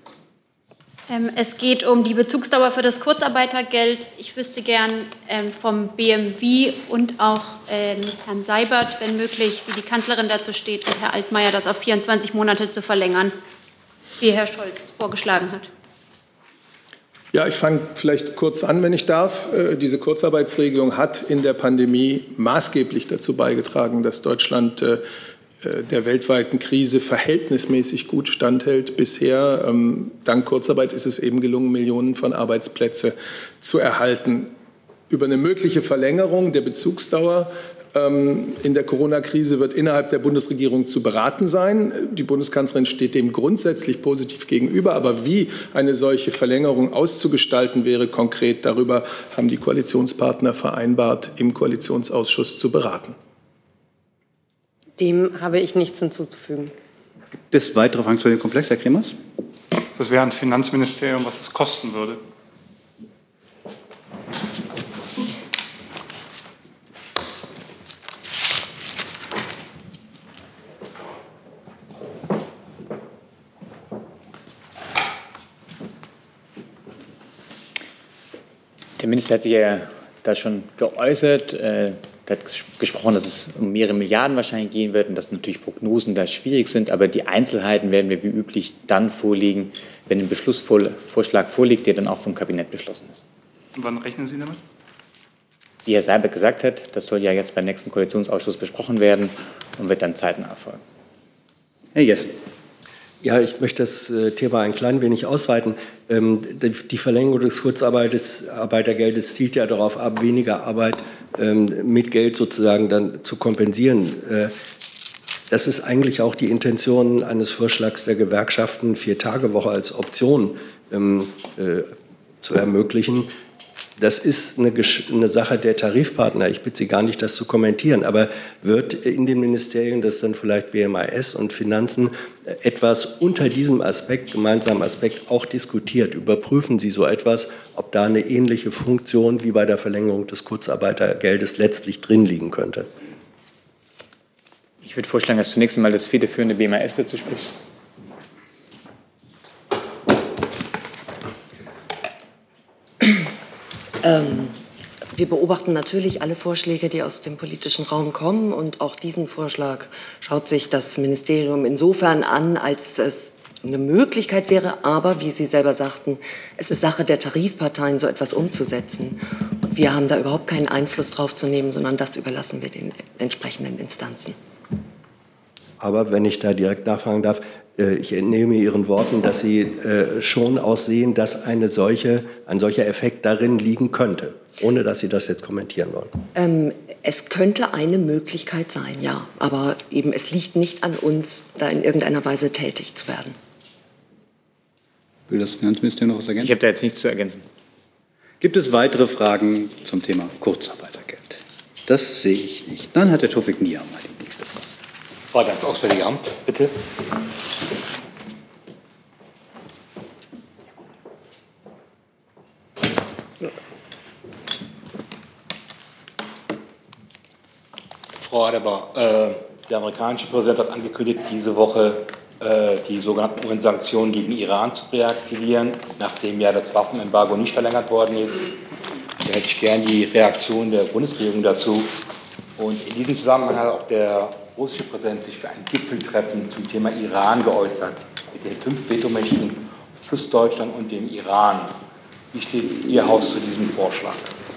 Es geht um die Bezugsdauer für das Kurzarbeitergeld. Ich wüsste gern ähm, vom B M W und auch ähm, Herrn Seibert, wenn möglich, wie die Kanzlerin dazu steht und Herr Altmaier, das auf vierundzwanzig Monate zu verlängern, wie Herr Scholz vorgeschlagen hat. Ja, ich fange vielleicht kurz an, wenn ich darf. Diese Kurzarbeitsregelung hat in der Pandemie maßgeblich dazu beigetragen, dass Deutschland der weltweiten Krise verhältnismäßig gut standhält. Bisher, ähm, dank Kurzarbeit, ist es eben gelungen, Millionen von Arbeitsplätzen zu erhalten. Über eine mögliche Verlängerung der Bezugsdauer ähm, in der Corona-Krise wird innerhalb der Bundesregierung zu beraten sein. Die Bundeskanzlerin steht dem grundsätzlich positiv gegenüber. Aber wie eine solche Verlängerung auszugestalten wäre konkret, darüber haben die Koalitionspartner vereinbart, im Koalitionsausschuss zu beraten. Dem habe ich nichts hinzuzufügen. Gibt es weitere Fragen zu dem Komplex, Herr Kremers? Das wäre ein Finanzministerium, was es kosten würde. Der Minister hat sich ja da schon geäußert. Äh Er hat gesprochen, dass es um mehrere Milliarden wahrscheinlich gehen wird und dass natürlich Prognosen da schwierig sind. Aber die Einzelheiten werden wir wie üblich dann vorlegen, wenn ein Beschlussvorschlag vorliegt, der dann auch vom Kabinett beschlossen ist. Und wann rechnen Sie damit? Wie Herr Seibert gesagt hat, das soll ja jetzt beim nächsten Koalitionsausschuss besprochen werden und wird dann zeitnah erfolgen. Herr Jessen. Ja, ich möchte das Thema ein klein wenig ausweiten. Die Verlängerung des Kurzarbeitergeldes zielt ja darauf ab, weniger Arbeit mit Geld sozusagen dann zu kompensieren. Das ist eigentlich auch die Intention eines Vorschlags der Gewerkschaften, Vier-Tage-Woche als Option zu ermöglichen. Das ist eine, eine Sache der Tarifpartner. Ich bitte Sie gar nicht, das zu kommentieren. Aber wird in den Ministerien, das dann vielleicht B M A S und Finanzen, etwas unter diesem Aspekt, gemeinsamen Aspekt auch diskutiert? Überprüfen Sie so etwas, ob da eine ähnliche Funktion wie bei der Verlängerung des Kurzarbeitergeldes letztlich drin liegen könnte? Ich würde vorschlagen, dass zunächst einmal das federführende B M A S dazu spricht. Ähm, Wir beobachten natürlich alle Vorschläge, die aus dem politischen Raum kommen. Und auch diesen Vorschlag schaut sich das Ministerium insofern an, als es eine Möglichkeit wäre. Aber, wie Sie selber sagten, es ist Sache der Tarifparteien, so etwas umzusetzen. Und wir haben da überhaupt keinen Einfluss drauf zu nehmen, sondern das überlassen wir den entsprechenden Instanzen. Aber wenn ich da direkt nachfragen darf, ich entnehme Ihren Worten, dass Sie schon aussehen, dass eine solche, ein solcher Effekt darin liegen könnte, ohne dass Sie das jetzt kommentieren wollen. Ähm, es könnte eine Möglichkeit sein, ja. Aber eben, es liegt nicht an uns, da in irgendeiner Weise tätig zu werden. Will das Finanzministerium noch was ergänzen? Ich habe da jetzt nichts zu ergänzen. Gibt es weitere Fragen zum Thema Kurzarbeitergeld? Das sehe ich nicht. Dann hat der Tawfik Niam mal die nächste Frage. Frage ans Auswärtige Amt, bitte. Frau Adebar, äh, der amerikanische Präsident hat angekündigt, diese Woche äh, die sogenannten U N-Sanktionen gegen Iran zu reaktivieren, nachdem ja das Waffenembargo nicht verlängert worden ist. Da hätte ich gern die Reaktion der Bundesregierung dazu. Und in diesem Zusammenhang hat auch der russische Präsident sich für ein Gipfeltreffen zum Thema Iran geäußert, mit den fünf Vetomächten plus Deutschland und dem Iran. Wie steht Ihr Haus zu diesem Vorschlag?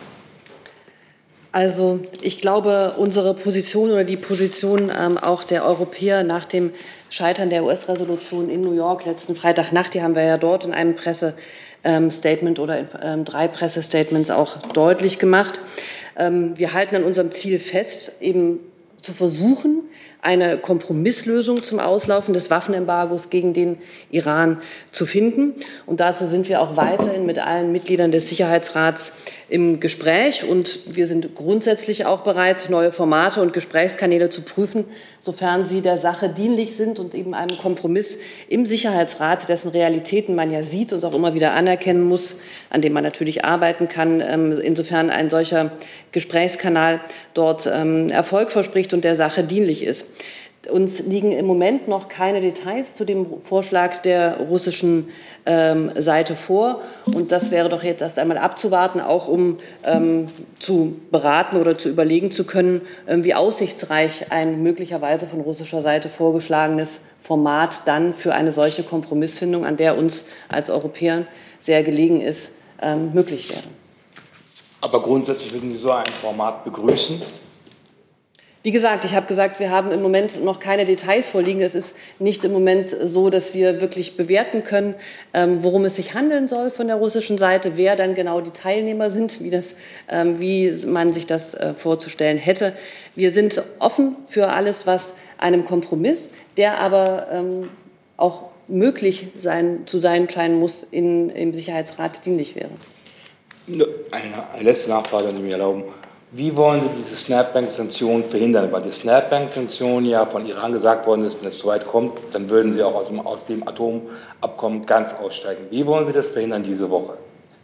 Also ich glaube, unsere Position oder die Position ähm, auch der Europäer nach dem Scheitern der U S-Resolution in New York letzten Freitagnacht, die haben wir ja dort in einem Pressestatement oder in ähm, drei Pressestatements auch deutlich gemacht. Ähm, wir halten an unserem Ziel fest, eben zu versuchen, eine Kompromisslösung zum Auslaufen des Waffenembargos gegen den Iran zu finden. Und dazu sind wir auch weiterhin mit allen Mitgliedern des Sicherheitsrats im Gespräch. Und wir sind grundsätzlich auch bereit, neue Formate und Gesprächskanäle zu prüfen, sofern sie der Sache dienlich sind und eben einem Kompromiss im Sicherheitsrat, dessen Realitäten man ja sieht und auch immer wieder anerkennen muss, an dem man natürlich arbeiten kann, insofern ein solcher Gesprächskanal dort Erfolg verspricht und der Sache dienlich ist. Uns liegen im Moment noch keine Details zu dem Vorschlag der russischen ähm, Seite vor. Und das wäre doch jetzt erst einmal abzuwarten, auch um ähm, zu beraten oder zu überlegen zu können, ähm, wie aussichtsreich ein möglicherweise von russischer Seite vorgeschlagenes Format dann für eine solche Kompromissfindung, an der uns als Europäern sehr gelegen ist, ähm, möglich wäre. Aber grundsätzlich würden Sie so ein Format begrüßen? Wie gesagt, ich habe gesagt, wir haben im Moment noch keine Details vorliegen. Es ist nicht im Moment so, dass wir wirklich bewerten können, worum es sich handeln soll von der russischen Seite, wer dann genau die Teilnehmer sind, wie, das, wie man sich das vorzustellen hätte. Wir sind offen für alles, was einem Kompromiss, der aber auch möglich sein, zu sein scheinen muss, in, im Sicherheitsrat dienlich wäre. Eine, eine letzte Nachfrage, wenn Sie mir erlauben. Wie wollen Sie diese Snapbank-Sanktionen verhindern? Weil die Snapbank-Sanktionen ja von Iran gesagt worden ist, wenn es so weit kommt, dann würden Sie auch aus dem, aus dem Atomabkommen ganz aussteigen. Wie wollen Sie das verhindern diese Woche?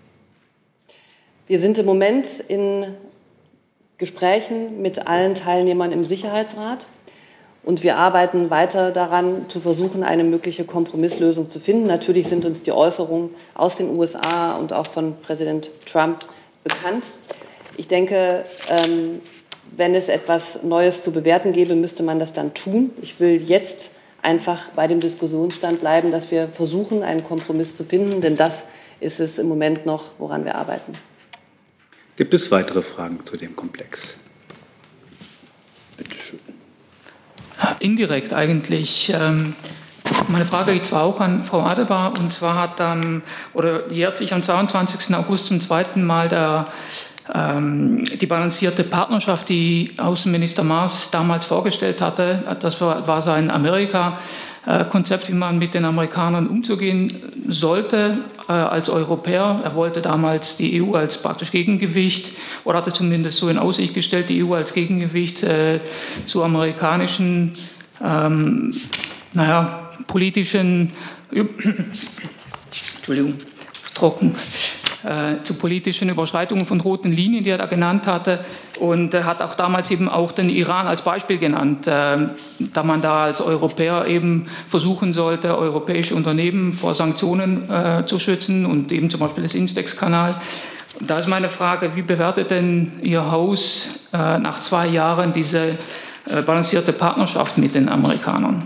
Wir sind im Moment in Gesprächen mit allen Teilnehmern im Sicherheitsrat. Und wir arbeiten weiter daran, zu versuchen, eine mögliche Kompromisslösung zu finden. Natürlich sind uns die Äußerungen aus den U S A und auch von Präsident Trump bekannt. Ich denke, wenn es etwas Neues zu bewerten gäbe, müsste man das dann tun. Ich will jetzt einfach bei dem Diskussionsstand bleiben, dass wir versuchen, einen Kompromiss zu finden, denn das ist es im Moment noch, woran wir arbeiten. Gibt es weitere Fragen zu dem Komplex? Bitte schön. Indirekt eigentlich. Meine Frage geht zwar auch an Frau Adebar, und zwar hat dann, oder jährt sich am zweiundzwanzigsten August zum zweiten Mal der die balancierte Partnerschaft, die Außenminister Maas damals vorgestellt hatte. Das war, war sein Amerika-Konzept, wie man mit den Amerikanern umzugehen sollte als Europäer. Er wollte damals die E U als praktisch Gegengewicht, oder hatte zumindest so in Aussicht gestellt, die E U als Gegengewicht äh, zu amerikanischen, ähm, naja, politischen, Entschuldigung, trocken, Äh, zu politischen Überschreitungen von roten Linien, die er da genannt hatte. Und er hat auch damals eben auch den Iran als Beispiel genannt, äh, da man da als Europäer eben versuchen sollte, europäische Unternehmen vor Sanktionen äh, zu schützen und eben zum Beispiel das Instex-Kanal. Und da ist meine Frage, wie bewertet denn Ihr Haus äh, nach zwei Jahren diese äh, balancierte Partnerschaft mit den Amerikanern?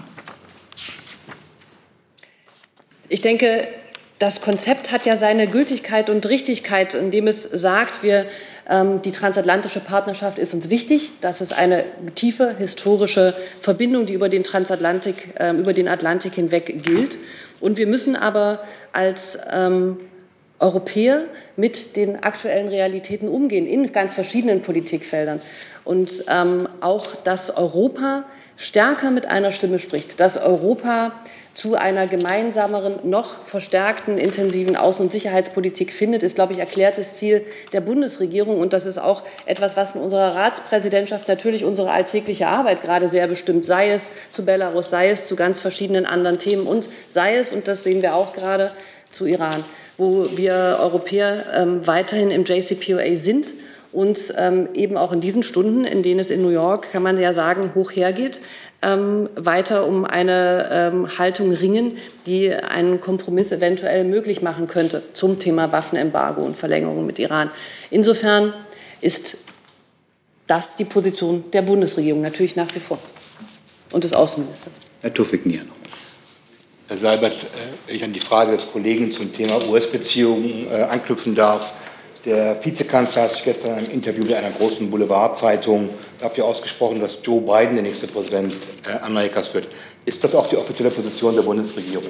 Ich denke, das Konzept hat ja seine Gültigkeit und Richtigkeit, indem es sagt, wir, ähm, die transatlantische Partnerschaft ist uns wichtig. Das ist eine tiefe historische Verbindung, die über den Transatlantik, äh, über den Atlantik hinweg gilt. Und wir müssen aber als ähm, Europäer mit den aktuellen Realitäten umgehen, in ganz verschiedenen Politikfeldern. Und ähm, auch, dass Europa stärker mit einer Stimme spricht, dass Europa zu einer gemeinsameren, noch verstärkten, intensiven Außen- und Sicherheitspolitik findet, ist, glaube ich, erklärtes Ziel der Bundesregierung. Und das ist auch etwas, was mit unserer Ratspräsidentschaft natürlich unsere alltägliche Arbeit gerade sehr bestimmt, sei es zu Belarus, sei es zu ganz verschiedenen anderen Themen und sei es, und das sehen wir auch gerade, zu Iran, wo wir Europäer ähm, weiterhin im J C P O A sind und ähm, eben auch in diesen Stunden, in denen es in New York, kann man ja sagen, hoch hergeht, ähm, weiter um eine ähm, Haltung ringen, die einen Kompromiss eventuell möglich machen könnte zum Thema Waffenembargo und Verlängerung mit Iran. Insofern ist das die Position der Bundesregierung natürlich nach wie vor und des Außenministers. Herr Tufik-Nier noch. Herr Seibert, wenn ich an die Frage des Kollegen zum Thema U S-Beziehungen äh, anknüpfen darf. Der Vizekanzler hat sich gestern in einem Interview mit einer großen Boulevardzeitung dafür ausgesprochen, dass Joe Biden der nächste Präsident äh, Amerikas wird. Ist das auch die offizielle Position der Bundesregierung?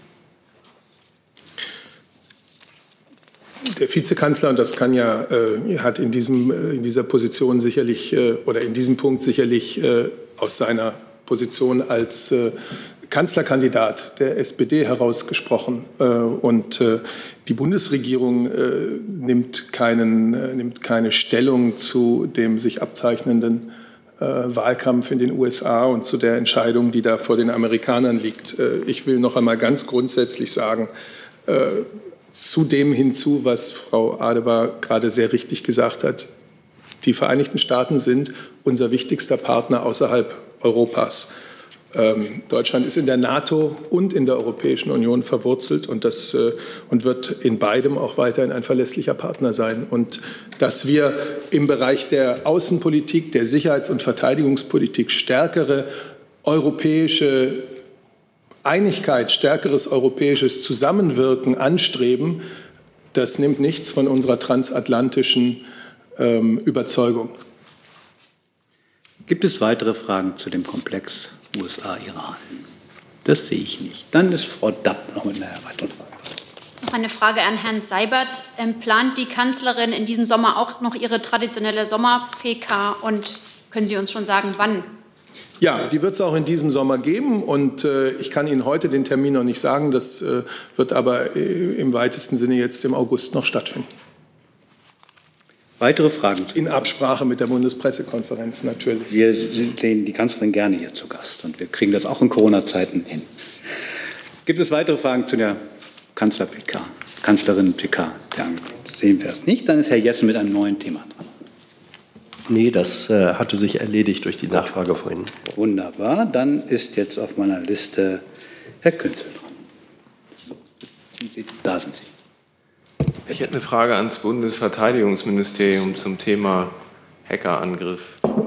Der Vizekanzler, und das kann ja, äh, hat in, diesem, äh, in dieser Position sicherlich äh, oder in diesem Punkt sicherlich äh, aus seiner Position als äh, Kanzlerkandidat der S P D herausgesprochen. Äh, und äh, die Bundesregierung äh, nimmt, keinen, äh, nimmt keine Stellung zu dem sich abzeichnenden äh, Wahlkampf in den U S A und zu der Entscheidung, die da vor den Amerikanern liegt. Äh, ich will noch einmal ganz grundsätzlich sagen, äh, zu dem hinzu, was Frau Adebar gerade sehr richtig gesagt hat. Die Vereinigten Staaten sind unser wichtigster Partner außerhalb Europas. Ähm, Deutschland ist in der NATO und in der Europäischen Union verwurzelt und, das, äh, und wird in beidem auch weiterhin ein verlässlicher Partner sein. Und dass wir im Bereich der Außenpolitik, der Sicherheits- und Verteidigungspolitik stärkere europäische Einigkeit, stärkeres europäisches Zusammenwirken anstreben, das nimmt nichts von unserer transatlantischen ähm, Überzeugung. Gibt es weitere Fragen zu dem Komplex U S A-Iran? Das sehe ich nicht. Dann ist Frau Dapp noch mit einer weiteren Frage. Noch eine Frage an Herrn Seibert. Ähm, plant die Kanzlerin in diesem Sommer auch noch ihre traditionelle Sommer-P K und können Sie uns schon sagen, wann? Ja, die wird es auch in diesem Sommer geben und äh, ich kann Ihnen heute den Termin noch nicht sagen. Das äh, wird aber äh, im weitesten Sinne jetzt im August noch stattfinden. Weitere Fragen? In Absprache mit der Bundespressekonferenz natürlich. Wir sehen die Kanzlerin gerne hier zu Gast und wir kriegen das auch in Corona-Zeiten hin. Gibt es weitere Fragen zu der Kanzler-P K, Kanzlerin-P K? Sehen wir es nicht, dann ist Herr Jessen mit einem neuen Thema dran. Nee, das äh, hatte sich erledigt durch die Nachfrage vorhin. Wunderbar, dann ist jetzt auf meiner Liste Herr Künzel dran. Da sind Sie. Ich hätte eine Frage ans Bundesverteidigungsministerium zum Thema Hackerangriff.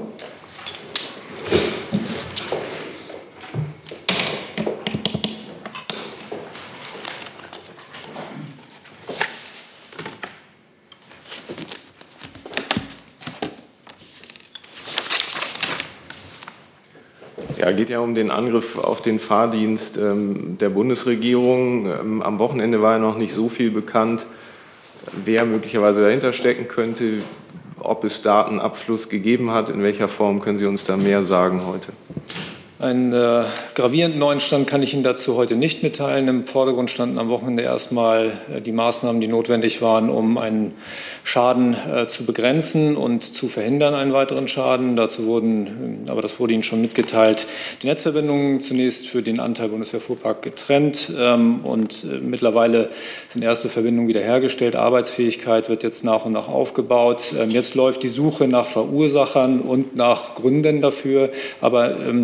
Ja, geht ja um den Angriff auf den Fahrdienst ähm, der Bundesregierung. Ähm, am Wochenende war ja noch nicht so viel bekannt, wer möglicherweise dahinter stecken könnte, ob es Datenabfluss gegeben hat, in welcher Form. Können Sie uns da mehr sagen heute? Einen äh, gravierenden neuen Stand kann ich Ihnen dazu heute nicht mitteilen. Im Vordergrund standen am Wochenende erstmal äh, die Maßnahmen, die notwendig waren, um einen Schaden äh, zu begrenzen und zu verhindern, einen weiteren Schaden. Dazu wurden, aber das wurde Ihnen schon mitgeteilt, die Netzverbindungen zunächst für den Anteil Bundeswehrfuhrpark getrennt ähm, und äh, mittlerweile sind erste Verbindungen wiederhergestellt. Arbeitsfähigkeit wird jetzt nach und nach aufgebaut. Ähm, jetzt läuft die Suche nach Verursachern und nach Gründen dafür, aber ähm, das wird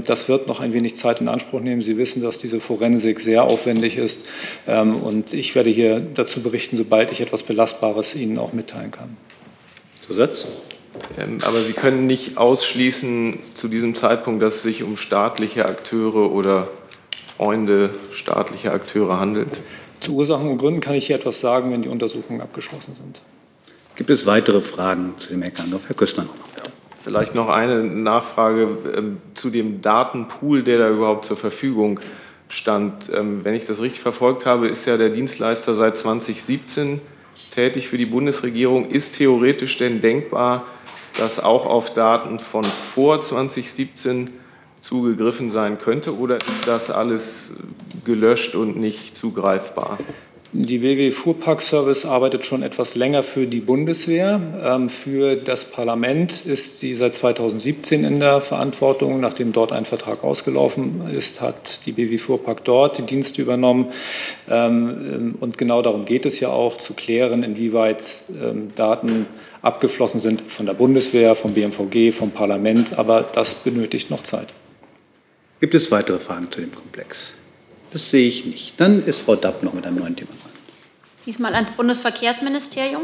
noch ein wenig Zeit in Anspruch nehmen. Sie wissen, dass diese Forensik sehr aufwendig ist. Und ich werde hier dazu berichten, sobald ich etwas Belastbares Ihnen auch mitteilen kann. Zusatz? Ähm, aber Sie können nicht ausschließen zu diesem Zeitpunkt, dass es sich um staatliche Akteure oder Freunde staatlicher Akteure handelt? Zu Ursachen und Gründen kann ich hier etwas sagen, wenn die Untersuchungen abgeschlossen sind. Gibt es weitere Fragen zu dem Eckhandorf? Herr Küstner noch. Ja. Vielleicht noch eine Nachfrage ähm, zu dem Datenpool, der da überhaupt zur Verfügung stand. Ähm, wenn ich das richtig verfolgt habe, ist ja der Dienstleister seit zweitausendsiebzehn tätig für die Bundesregierung. Ist theoretisch denn denkbar, dass auch auf Daten von vor zweitausendsiebzehn zugegriffen sein könnte, oder ist das alles gelöscht und nicht zugreifbar? Die B W Fuhrpark-Service arbeitet schon etwas länger für die Bundeswehr. Für das Parlament ist sie seit zweitausendsiebzehn in der Verantwortung. Nachdem dort ein Vertrag ausgelaufen ist, hat die B W Fuhrpark dort die Dienste übernommen. Und genau darum geht es ja auch, zu klären, inwieweit Daten abgeflossen sind von der Bundeswehr, vom B M V G, vom Parlament. Aber das benötigt noch Zeit. Gibt es weitere Fragen zu dem Komplex? Das sehe ich nicht. Dann ist Frau Dapp noch mit einem neuen Thema dran. Diesmal ans Bundesverkehrsministerium.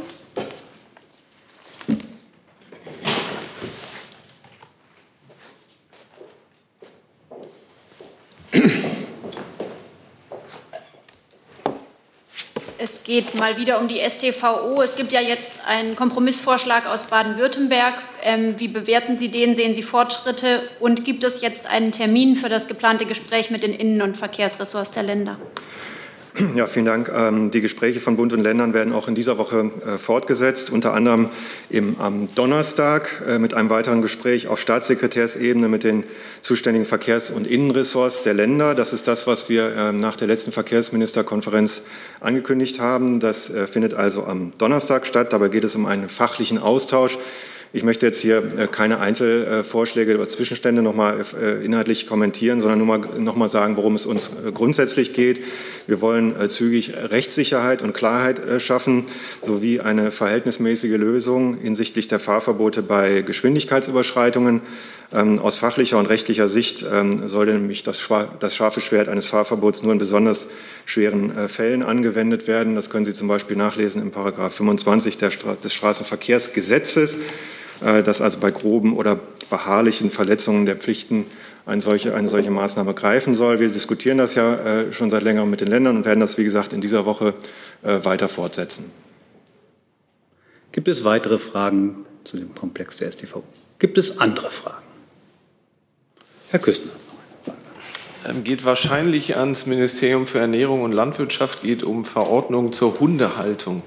Es geht mal wieder um die S T V O. Es gibt ja jetzt einen Kompromissvorschlag aus Baden-Württemberg. Ähm, wie bewerten Sie den? Sehen Sie Fortschritte? Und gibt es jetzt einen Termin für das geplante Gespräch mit den Innen- und Verkehrsressorts der Länder? Ja, vielen Dank. Die Gespräche von Bund und Ländern werden auch in dieser Woche fortgesetzt, unter anderem eben am Donnerstag mit einem weiteren Gespräch auf Staatssekretärsebene mit den zuständigen Verkehrs- und Innenressorts der Länder. Das ist das, was wir nach der letzten Verkehrsministerkonferenz angekündigt haben. Das findet also am Donnerstag statt. Dabei geht es um einen fachlichen Austausch. Ich möchte jetzt hier keine Einzelvorschläge oder Zwischenstände noch mal inhaltlich kommentieren, sondern nur mal, noch mal sagen, worum es uns grundsätzlich geht. Wir wollen zügig Rechtssicherheit und Klarheit schaffen, sowie eine verhältnismäßige Lösung hinsichtlich der Fahrverbote bei Geschwindigkeitsüberschreitungen. Aus fachlicher und rechtlicher Sicht soll nämlich das scharfe Schwert eines Fahrverbots nur in besonders schweren Fällen angewendet werden. Das können Sie zum Beispiel nachlesen im Paragraph fünfundzwanzig des Straßenverkehrsgesetzes, dass also bei groben oder beharrlichen Verletzungen der Pflichten eine solche, eine solche Maßnahme greifen soll. Wir diskutieren das ja schon seit längerem mit den Ländern und werden das, wie gesagt, in dieser Woche weiter fortsetzen. Gibt es weitere Fragen zu dem Komplex der S T V O? Gibt es andere Fragen? Herr Küstner. Geht wahrscheinlich ans Ministerium für Ernährung und Landwirtschaft, geht um Verordnung zur Hundehaltung.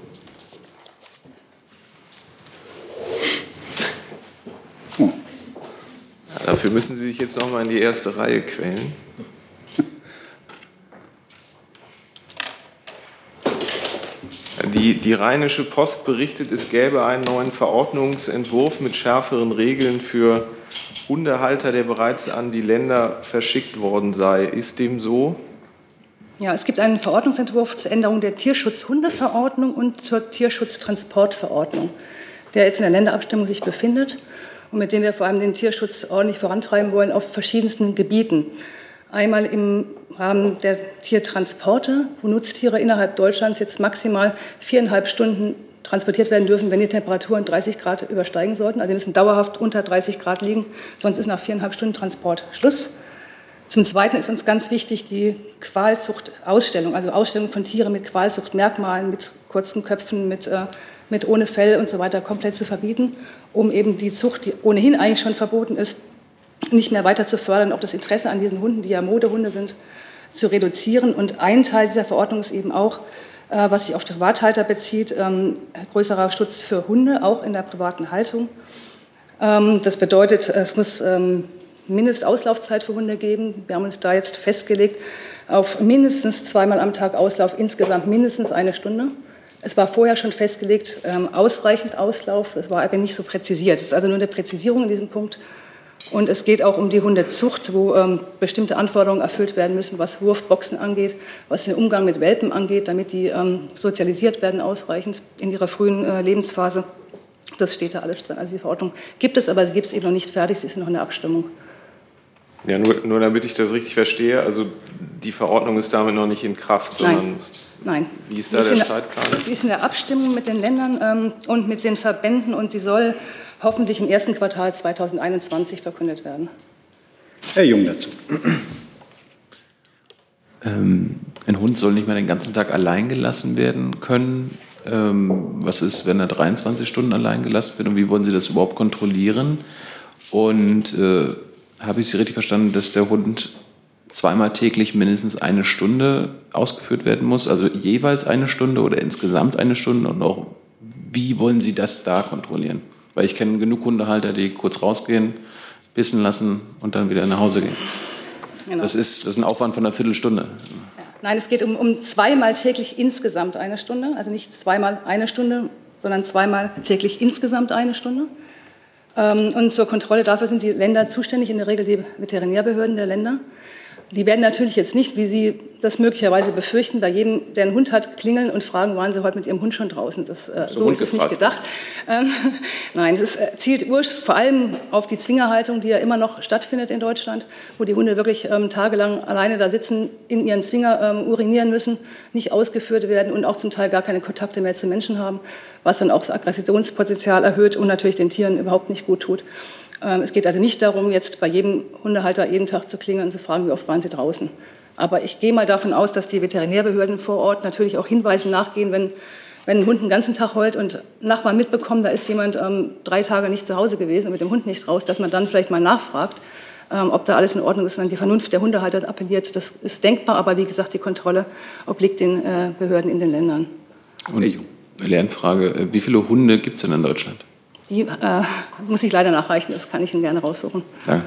Hm. Ja, dafür müssen Sie sich jetzt noch mal in die erste Reihe quälen. Die, die Rheinische Post berichtet, es gäbe einen neuen Verordnungsentwurf mit schärferen Regeln für Hundehalter, der bereits an die Länder verschickt worden sei. Ist dem so? Ja, es gibt einen Verordnungsentwurf zur Änderung der Tierschutzhundeverordnung und zur Tierschutztransportverordnung, der jetzt in der Länderabstimmung sich befindet und mit dem wir vor allem den Tierschutz ordentlich vorantreiben wollen auf verschiedensten Gebieten. Einmal im Rahmen der Tiertransporte, wo Nutztiere innerhalb Deutschlands jetzt maximal viereinhalb Stunden transportiert werden dürfen, wenn die Temperaturen dreißig Grad übersteigen sollten. Also sie müssen dauerhaft unter dreißig Grad liegen, sonst ist nach viereinhalb Stunden Transport Schluss. Zum Zweiten ist uns ganz wichtig die Qualzuchtausstellung, also Ausstellung von Tieren mit Qualzuchtmerkmalen, mit kurzen Köpfen, mit, äh, mit ohne Fell und so weiter komplett zu verbieten, um eben die Zucht, die ohnehin eigentlich schon verboten ist, nicht mehr weiter zu fördern, auch das Interesse an diesen Hunden, die ja Modehunde sind, zu reduzieren. Und ein Teil dieser Verordnung ist eben auch, äh, was sich auf Privathalter bezieht, ähm, größerer Schutz für Hunde, auch in der privaten Haltung. Ähm, das bedeutet, es muss ähm, Mindestauslaufzeit für Hunde geben. Wir haben uns da jetzt festgelegt auf mindestens zweimal am Tag Auslauf, insgesamt mindestens eine Stunde. Es war vorher schon festgelegt, ähm, ausreichend Auslauf, das war aber nicht so präzisiert. Es ist also nur eine Präzisierung in diesem Punkt. Und es geht auch um die Hundezucht, wo ähm, bestimmte Anforderungen erfüllt werden müssen, was Wurfboxen angeht, was den Umgang mit Welpen angeht, damit die ähm, sozialisiert werden ausreichend in ihrer frühen äh, Lebensphase. Das steht da alles drin. Also die Verordnung gibt es, aber sie gibt es eben noch nicht fertig, sie ist noch in der Abstimmung. Ja, nur, nur damit ich das richtig verstehe, also die Verordnung ist damit noch nicht in Kraft, sondern Nein. Wie ist da der Zeitplan? Sie ist in der Abstimmung mit den Ländern ähm, und mit den Verbänden und sie soll hoffentlich im ersten Quartal zweitausendeinundzwanzig verkündet werden. Herr Jung dazu. Ähm, ein Hund soll nicht mehr den ganzen Tag allein gelassen werden können. Ähm, was ist, wenn er dreiundzwanzig Stunden allein gelassen wird und wie wollen Sie das überhaupt kontrollieren? Und äh, habe ich Sie richtig verstanden, dass der Hund zweimal täglich mindestens eine Stunde ausgeführt werden muss, also jeweils eine Stunde oder insgesamt eine Stunde? Und auch, wie wollen Sie das da kontrollieren? Weil ich kenne genug Hundehalter, die kurz rausgehen, bissen lassen und dann wieder nach Hause gehen. Genau. Das ist, das ist ein Aufwand von einer Viertelstunde. Nein, es geht um, um zweimal täglich insgesamt eine Stunde, also nicht zweimal eine Stunde, sondern zweimal täglich insgesamt eine Stunde. Und zur Kontrolle dafür sind die Länder zuständig, in der Regel die Veterinärbehörden der Länder. Die werden natürlich jetzt nicht, wie Sie das möglicherweise befürchten, bei jedem, der einen Hund hat, klingeln und fragen, waren Sie heute mit Ihrem Hund schon draußen? Das, äh, so, so ist es nicht gedacht. Ähm, nein, es äh, zielt vor allem auf die Zwingerhaltung, die ja immer noch stattfindet in Deutschland, wo die Hunde wirklich ähm, tagelang alleine da sitzen, in ihren Zwinger ähm, urinieren müssen, nicht ausgeführt werden und auch zum Teil gar keine Kontakte mehr zu Menschen haben, was dann auch das Aggressionspotenzial erhöht und natürlich den Tieren überhaupt nicht gut tut. Es geht also nicht darum, jetzt bei jedem Hundehalter jeden Tag zu klingeln und zu fragen, wie oft waren Sie draußen. Aber ich gehe mal davon aus, dass die Veterinärbehörden vor Ort natürlich auch Hinweisen nachgehen, wenn, wenn ein Hund den ganzen Tag heult und Nachbarn mitbekommen, da ist jemand ähm, drei Tage nicht zu Hause gewesen und mit dem Hund nicht raus, dass man dann vielleicht mal nachfragt, ähm, ob da alles in Ordnung ist und dann die Vernunft der Hundehalter appelliert. Das ist denkbar, aber wie gesagt, die Kontrolle obliegt den äh, Behörden in den Ländern. Und eine Lernfrage, wie viele Hunde gibt es denn in Deutschland? Die äh, muss ich leider nachreichen, das kann ich Ihnen gerne raussuchen. Ja.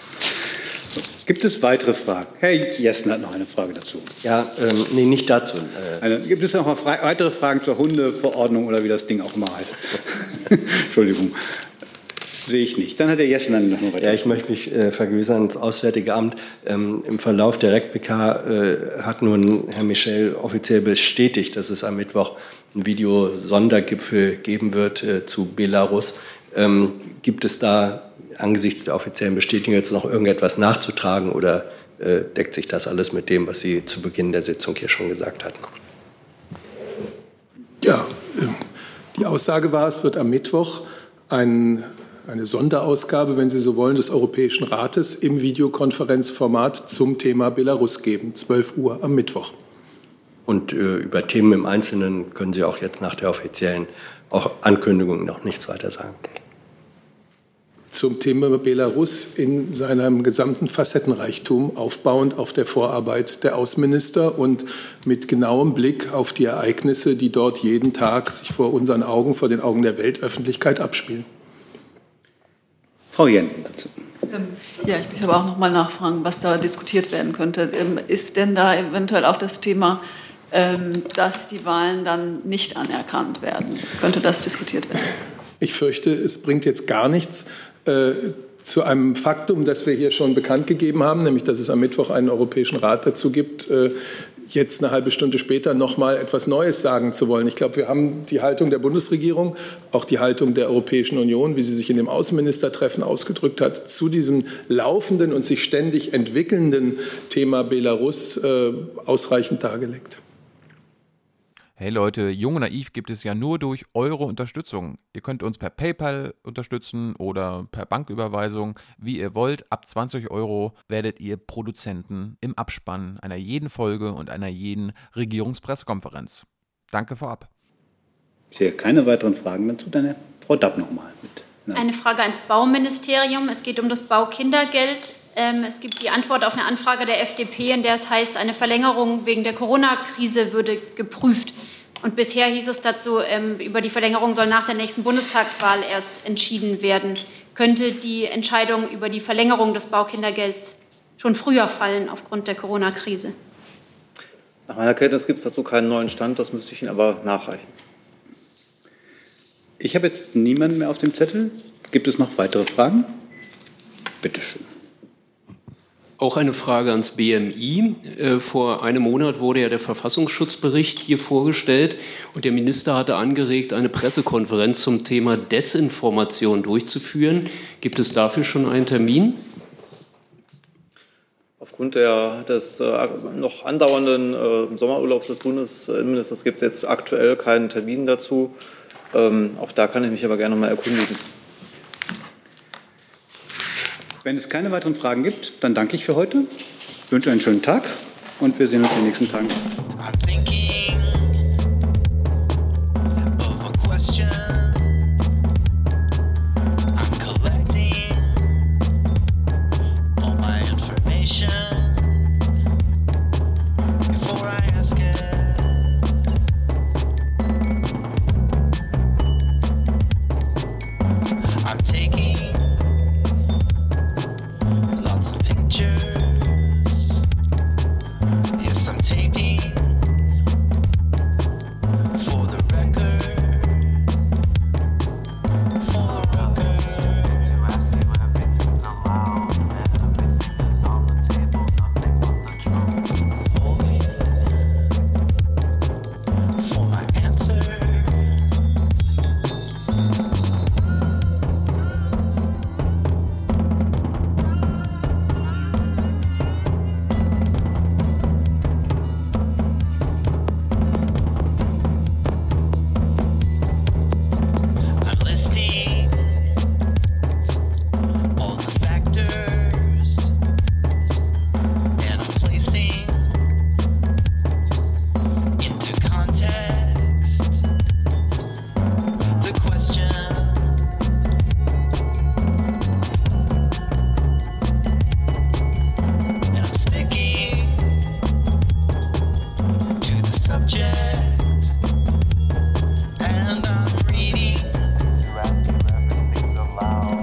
Gibt es weitere Fragen? Herr Jessen hat noch eine Frage dazu. Ja, ähm, nee, nicht dazu. Äh, eine, gibt es noch mal fra- weitere Fragen zur Hundeverordnung oder wie das Ding auch immer heißt? Entschuldigung. Sehe ich nicht. Dann hat der Jessen dann noch weiter. Ja, ich möchte mich äh, vergewissern, das Auswärtige Amt. Ähm, Im Verlauf der R E C B K äh, hat nun Herr Michel offiziell bestätigt, dass es am Mittwoch ein Videosondergipfel geben wird äh, zu Belarus. Ähm, gibt es da angesichts der offiziellen Bestätigung jetzt noch irgendetwas nachzutragen oder äh, deckt sich das alles mit dem, was Sie zu Beginn der Sitzung hier schon gesagt hatten? Ja, die Aussage war, es wird am Mittwoch ein, eine Sonderausgabe, wenn Sie so wollen, des Europäischen Rates im Videokonferenzformat zum Thema Belarus geben, zwölf Uhr am Mittwoch. Und äh, über Themen im Einzelnen können Sie auch jetzt nach der offiziellen auch Ankündigung noch nichts weiter sagen. Zum Thema Belarus in seinem gesamten Facettenreichtum, aufbauend auf der Vorarbeit der Außenminister und mit genauem Blick auf die Ereignisse, die dort jeden Tag sich vor unseren Augen, vor den Augen der Weltöffentlichkeit abspielen. Frau Jenden dazu. Ähm, ja, ich möchte aber auch noch mal nachfragen, was da diskutiert werden könnte. Ähm, ist denn da eventuell auch das Thema, ähm, dass die Wahlen dann nicht anerkannt werden? Könnte das diskutiert werden? Ich fürchte, es bringt jetzt gar nichts äh, zu einem Faktum, das wir hier schon bekannt gegeben haben, nämlich dass es am Mittwoch einen Europäischen Rat dazu gibt, äh, jetzt eine halbe Stunde später noch mal etwas Neues sagen zu wollen. Ich glaube, wir haben die Haltung der Bundesregierung, auch die Haltung der Europäischen Union, wie sie sich in dem Außenministertreffen ausgedrückt hat, zu diesem laufenden und sich ständig entwickelnden Thema Belarus äh, ausreichend dargelegt. Hey Leute, Jung und Naiv gibt es ja nur durch eure Unterstützung. Ihr könnt uns per PayPal unterstützen oder per Banküberweisung, wie ihr wollt. Ab zwanzig Euro werdet ihr Produzenten im Abspann einer jeden Folge und einer jeden Regierungspressekonferenz. Danke vorab. Ich sehe keine weiteren Fragen dazu. Dann Frau Dapp noch mal mit. Eine Frage ans Bauministerium. Es geht um das Baukindergeld. Es gibt die Antwort auf eine Anfrage der F D P, in der es heißt, eine Verlängerung wegen der Corona-Krise würde geprüft. Und bisher hieß es dazu, über die Verlängerung soll nach der nächsten Bundestagswahl erst entschieden werden. Könnte die Entscheidung über die Verlängerung des Baukindergelds schon früher fallen aufgrund der Corona-Krise? Nach meiner Kenntnis gibt es dazu keinen neuen Stand, das müsste ich Ihnen aber nachreichen. Ich habe jetzt niemanden mehr auf dem Zettel. Gibt es noch weitere Fragen? Bitte schön. Auch eine Frage ans B M I. Vor einem Monat wurde ja der Verfassungsschutzbericht hier vorgestellt und der Minister hatte angeregt, eine Pressekonferenz zum Thema Desinformation durchzuführen. Gibt es dafür schon einen Termin? Aufgrund der, des äh, noch andauernden äh, Sommerurlaubs des Bundesinnenministers gibt es jetzt aktuell keinen Termin dazu. Ähm, auch da kann ich mich aber gerne noch mal erkundigen. Wenn es keine weiteren Fragen gibt, dann danke ich für heute, wünsche einen schönen Tag und wir sehen uns in den nächsten Tagen.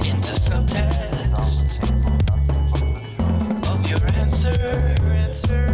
Answer